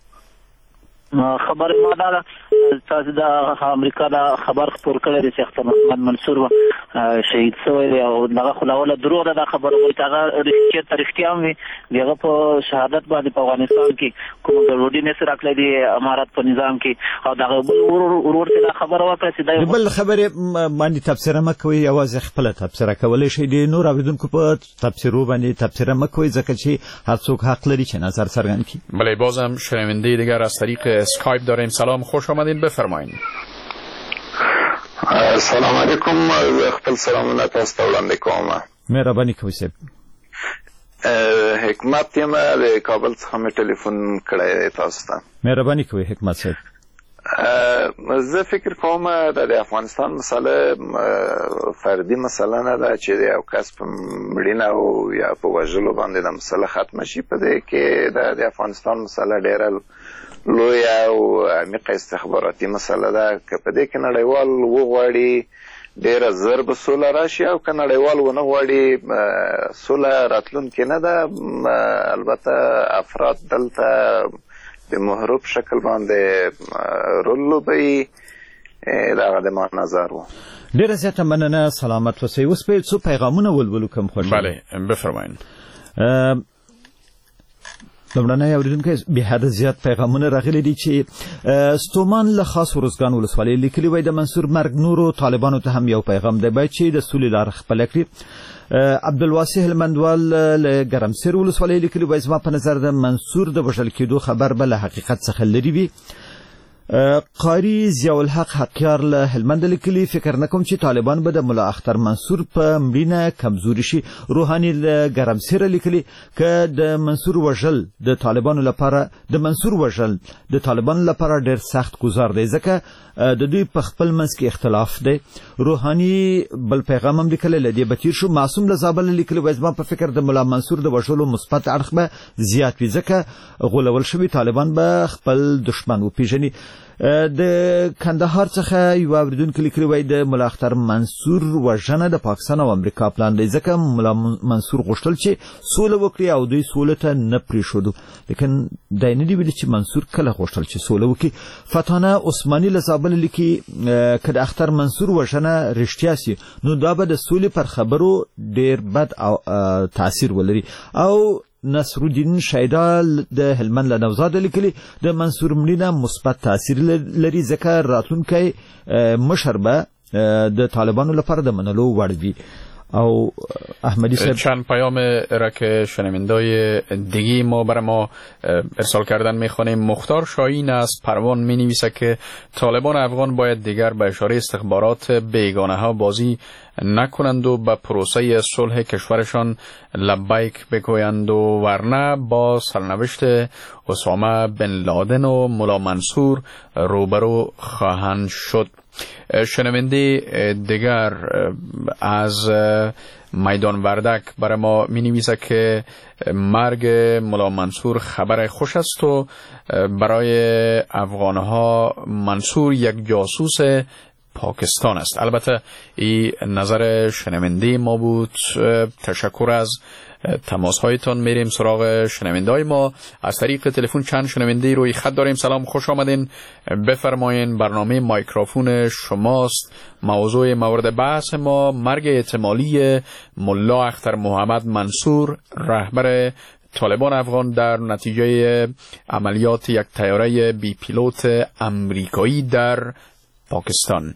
خبر ما دا تاسو د امریکا دا خبر خپور کړی دی چې اختر محمد منصور شهید شوی دی او دغه خلاوله دروغ ده. دا خبره وایي هغه رښتیا رښتیا هم وي. دغه په شهادت باندې په افغانستان کې کوم ګډوډي نه سره کړی دی امارات په نظام کې او دغه بل ورور ته دا خبره وکړه چې دا بل خبره باندې تفسیر مکوي، یوازې خپل تفسیر کولای شي. د نور اوریدونکو په تفسیرو باندې تفسیر مکوي ځکه چې هر څوک حق لري چې نظر څرګند کړي. بله بازم شنونده دیگر از طریق اسکایپ داریم. سلام، خوش آمدین، بفرمایید. سلام علیکم، خپل سلامونه تاسو ته وړاندې کوم. مهرباني کوئ صاحب. حکمت یم د کابل څخه مې ټلیفون کړی تاسو ته. مهرباني کوئ حکمت صاحب. زه فکر کوم د افغانستان مسله فردي مسله نه ده چې یو کس په مړینه او یا په وژلو باندې د مسله ختمه شي. په دې کې د افغانستان مسله ډېره لوی او عمیقه استخباراتي مسله ده که په دې کې نړیوال وغواړي ډېره زر به سوله راشي او که نړیوال ونه غواړي سوله راتلونکې نه ده. البته افراد دلته د محروب شکل باندې رول لوبوي. دغه د ما نظر و. ډېره زیاته مننه، سلامت اوسئ. اوس به څو پیغامونه ولولو کوم خوښ. بله بفرمایئ. لومړنی اورېدونکی بېحده زیات پیغامونه راغلي دي چې ستومان له خاص ورزګان ولسوالۍ لیکلي وای د منصور مرګ نورو طالبانو ته هم یو پیغام دی، باید چې د سولې لاره خپله کړي. عبدالواسع هلمندوال له ګرمسیر ولسوالۍ لیکلي وای زما په نظر د منصور د وژل کېدو خبر به له حقیقت څخه لرې وي. قاری ضیاءالحق حقیار له هلمند لیکلي فکر نه کوم چې طالبان به د ملا اختر منصور په مړینه کمزوري شي. روحاني له ګرمسیره لیکلي که د منصور وژل د طالبانو لپاره د منصور وژل د طالبانو لپاره ډېر سخت ګزار دی ځکه د دوی په خپل منځ کې اختلاف دی. روحاني بل پیغام هم لیکلی له دې به تیر شو. معصوم له زابل لیکلي وایي زما په فکر د ملا منصور د وژلو مثبت اړخ به زیات وي ځکه غولول شوي طالبان به خپل دښمن وپېژني. د کندهار څخه یو اوریدونکی لیکلی وای د ملا اختر منصور وژنه د پاکستان او امریکا پلان دی ځکه ملا منصور غوښتل چې سوله وکړي او دوی سوله ته نه پرېښودو، لیکن دا نه دی ویلي چې منصور کله غوښتل چې سوله وکړي. فتانه عثماني له زابل لیکي که د اختر منصور وژنه رښتیا سي نو دا به د سولې پر خبرو ډېر بد تاثیر ولري. او نصرالدین شیدا د هلمند له نوزاد لیکلي د منصور مړینه مثبت تاثیر لري ځکه راتلونکی مشر به د طالبانو لپاره د منلو وړ وي. او احمدی صاحب چند پیام را که شنوندای دیگی ما برای ما ارسال کردن میخوانیم. مختار شاهین از پروان می نویسه که طالبان افغان باید دیگر به اشاره استخبارات بیگانه ها بازی نکنند و به پروسه صلح کشورشان لبیک بگویند و ورنه با سرنوشت اسامه بن لادن و ملا منصور روبرو خواهند شد. شنونده دیگر از میدان وردک برای ما می نویسه که مرگ ملا منصور خبر خوش است و برای افغانها منصور یک جاسوس پاکستان است. البته این نظر شنونده ما بود. تشکر از تماس هایتان. میریم سراغ شنونده های ما. از طریق تلفن چند شنونده روی خط داریم. سلام، خوش آمدین، بفرمایین. برنامه مایکروفون شماست. موضوع مورد بحث ما مرگ احتمالی ملا اختر محمد منصور، رهبر طالبان افغان، در نتیجه عملیات یک طیاره بی پیلوت امریکایی در پاکستان.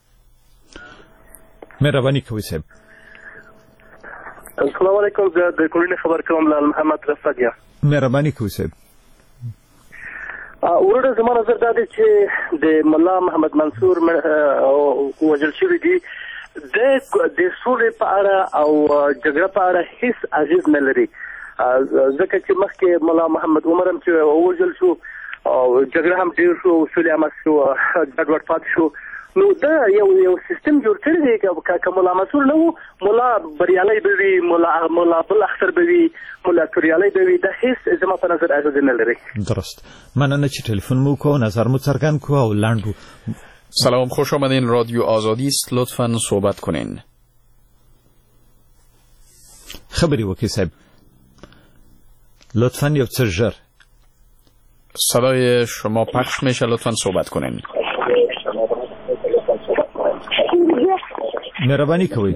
مهربانی کوي صاحب. السلام علیکم. زه د کورنۍ خبر کوم لال محمد رفاقیا. مهربانی کوي صاحب. ورته زما نظر دا دی چې د ملا محمد منصور وژل شوی دی د د سولې په اړه او جګړه په اړه هیڅ اغیز نه لري، ځکه چې مخکې ملا محمد عمر هم چې وژل شو او جګړه هم ډیر شو، سولې هم شو، ګډوډ پاتې شو. نو دا یو یو سیستم جوړ کړی دی که ملا منصور نه وو ملا بریالی به وي، ملا ملا بل اختر به وي، ملا توریالی به وي. دا هیڅ زما په نظر اغیز نه لري. درست. مننه چې ټلیفون مو کو، نظر مو څرګند کو او لاندو. سلام، خوش آمدین. رادیو آزادی است، لطفاً صحبت کنین. خبری وکي صاحب، لطفاً یو څه ژر. صدای شما پخش میشه، لطفاً صحبت کنین. مهربانی کوئ.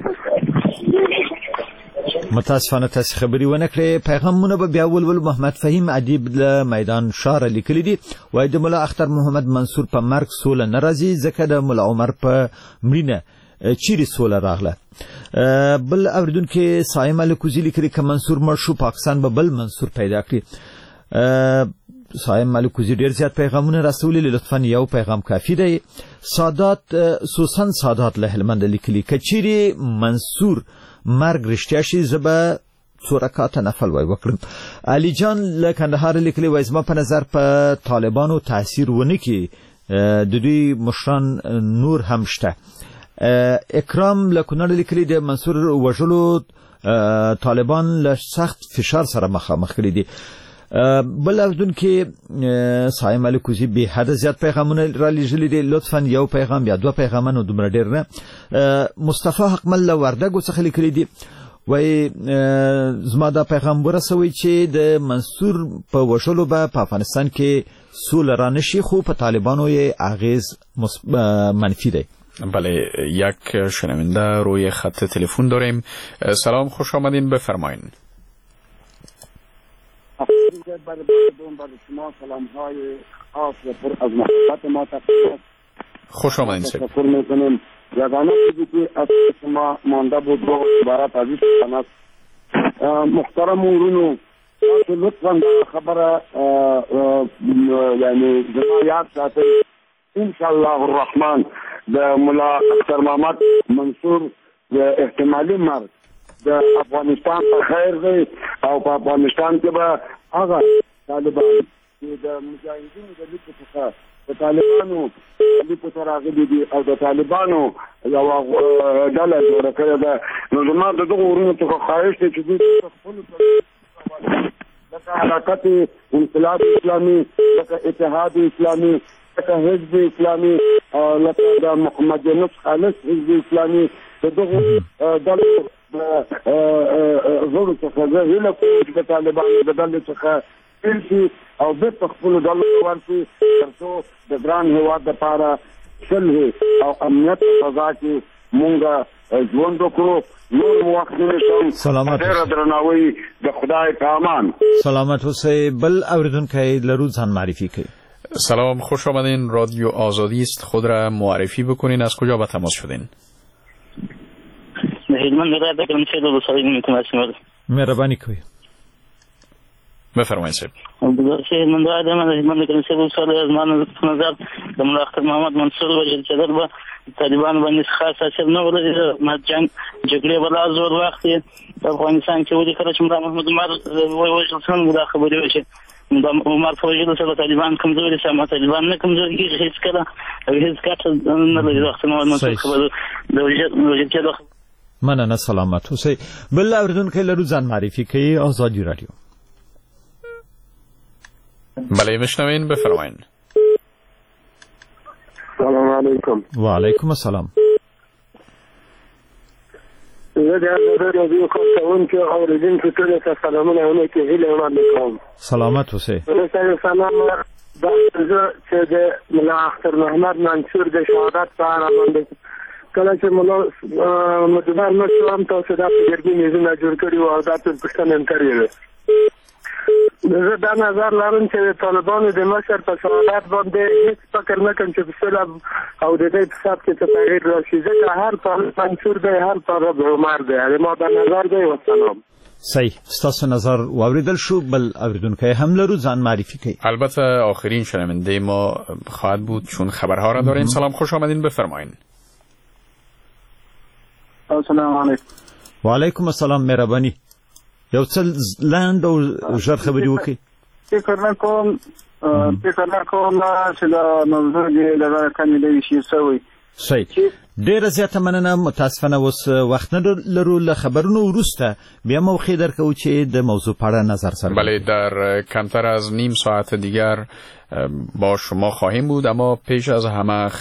متاسفانه تاسو خبري ونه کړې. پیغامونه به بیا ولول. محمد فهیم ادیب له میدان شار لیکلی دي، وای د مولا اختر محمد منصور په مرګ سوله ناراضي، ځکه د مولا عمر په مړینه چیرې سوله راغله. بل اوریدونکو صایم الکوزی لیکلی ک منصور مړ شو، پاکستان به بل منصور پیدا کړي. صایم ملکوزی ډیر زیات پیغامونه رسولي، لطفاً یو پیغام کافی دی. سادات سوسن سادات له هلمند لیکلي کچيري منصور مرګ رښتیا شي زبا سورکات نفل وای وکړم. علي جان له کندهار لیکلي وای زما په نظر په طالبانو تاثیر ونه کی، د دوی مشران نور هم شته. اکرام له کونړ لیکلي د منصور وژلو طالبان له سخت فشار سره مخامخ کړي دي. بل اردن کې صایم الکوزی به حد زیات پیغامونه را لېږلي دي، لطفاً یو پیغام یا دوه پیغامونه دومره ډیر نه. مصطفی حقمل له وردګو څخه لیکلي دي، وای زما دا پیغام ورسوي چې د منصور په وشلو به په افغانستان کې سوله را نشي، خو په طالبانو یې اغیز منفی دی. بله، یک شنونده روی خط تلفن داریم. سلام، خوش آمدین، بفرمایین. برای برای شما سلام های خاص و پر از محبت ما تقدیم. خوش آمدین سید. تشکر میکنیم. یگانه چیزی که از شما مانده بود و عبارت عزیز شدن محترم ورونو، لطفاً خبر یعنی زما یاد ساتئ. انشاءالله الرحمن د ملا اختر محمد منصور د احتمالي مرګ د افغانستان په خیر دی او په افغانستان کې به هغه طالبان چې د مجاهدینو د لیکو څخه د طالبانو لیکو ته راغلي دي او د طالبانو یوه ډله جوړه کړې ده، نو زما د دغو ورونو څخه خواهش دی چې دوی خپلو لکه حرکت انقلاب اسلامي، لکه اتحاد اسلامي، لکه حزب اسلامي، لکه د محمد یونس خالص حزب اسلامي، د دغو ډلو زړو څخه زه هیله کوم چې د طالبانو د ډلې څخه تېر شي او بېرته خپلو ډلو ته ورشي، تر څو د ګران هېواد دپاره صلح او امنیت په فضا کې مونږ ژوند وکړو. نور مو وخت نه شم. ډېره درناوی د خدای په امان. سلامت اوسئ. بل اورېدونکی لرو ځان معرفي کړئ. سلام، خوش آمدین. رادیو آزادی است، خود را معرفی بکنین. از کجا به تماس شدین؟ مهربانی کوي. بفرمایید صاحب. من دا ادم د هلمند کې څه وساله از مان په نظر د مولا اختر محمد منصور وجل چې دربه طالبان باندې خاص اثر نه ولري. ما جنگ جګړې ولا زور وخت په افغانستان کې ولې کړ چې مولا محمد عمر وجل څنګه دا خبرې وشي. د عمر فوجي سره طالبان کمزوري سم طالبان نه کمزوري کیږي هیڅ کله هیڅ کله نه لري. وخت نو منصور خبره د وجل چې مننه سلامت اوسئ. بل اوریدونکو لرو ځان معرفي کوي آزادی رادیو. بله میشنوین بفرمایین. سلام علیکم. و علیکم السلام. زه د رادیو کوم چې اوریدونکو ټول ته سلامونه وایم چې هیله وړاندې کوم. سلامت اوسئ. زه سلام دا زه چې د ملا اختر محمد منصور د شهادت په اړه باندې کله چې ملا مدبر نشو هم تاسو دا پیرګی نه جوړ کړی او دا څه پښتنه کړی. زه دا نظر لرم چې طالبانو د مشر په شهادت باندې هیڅ فکر نه کوي چې په سلام او د دې په حساب کې تغییر راشي. ځکه هر طالب منصور دی، هر طالب عمر دی. ما دا نظر دی. والسلام. صحیح. ستاسو نظر واوریدل شو. بل اوریدونکو هم لرو ځان معرفی کوي. البته آخرین شنونده ما خواهد بود چون خبرها را داریم. سلام، خوش آمدین، بفرمایید. السلام علیکم. و علیکم السلام. مهربانی یو څل لاند او ژر خبرې وکړي. فکر نه کوم فکر نه کوم چې دا موضوع دې د کاندید شي سوی. صحیح. ډیره زیاته مننه. متاسفانه اوس وخت نه لرو. له خبرونو وروسته بیا موخه درکو چې د موضوع په اړه نظر سره. بله، در کمتر از نیم ساعت دیگر با شما خواهیم بود، اما پیش از همه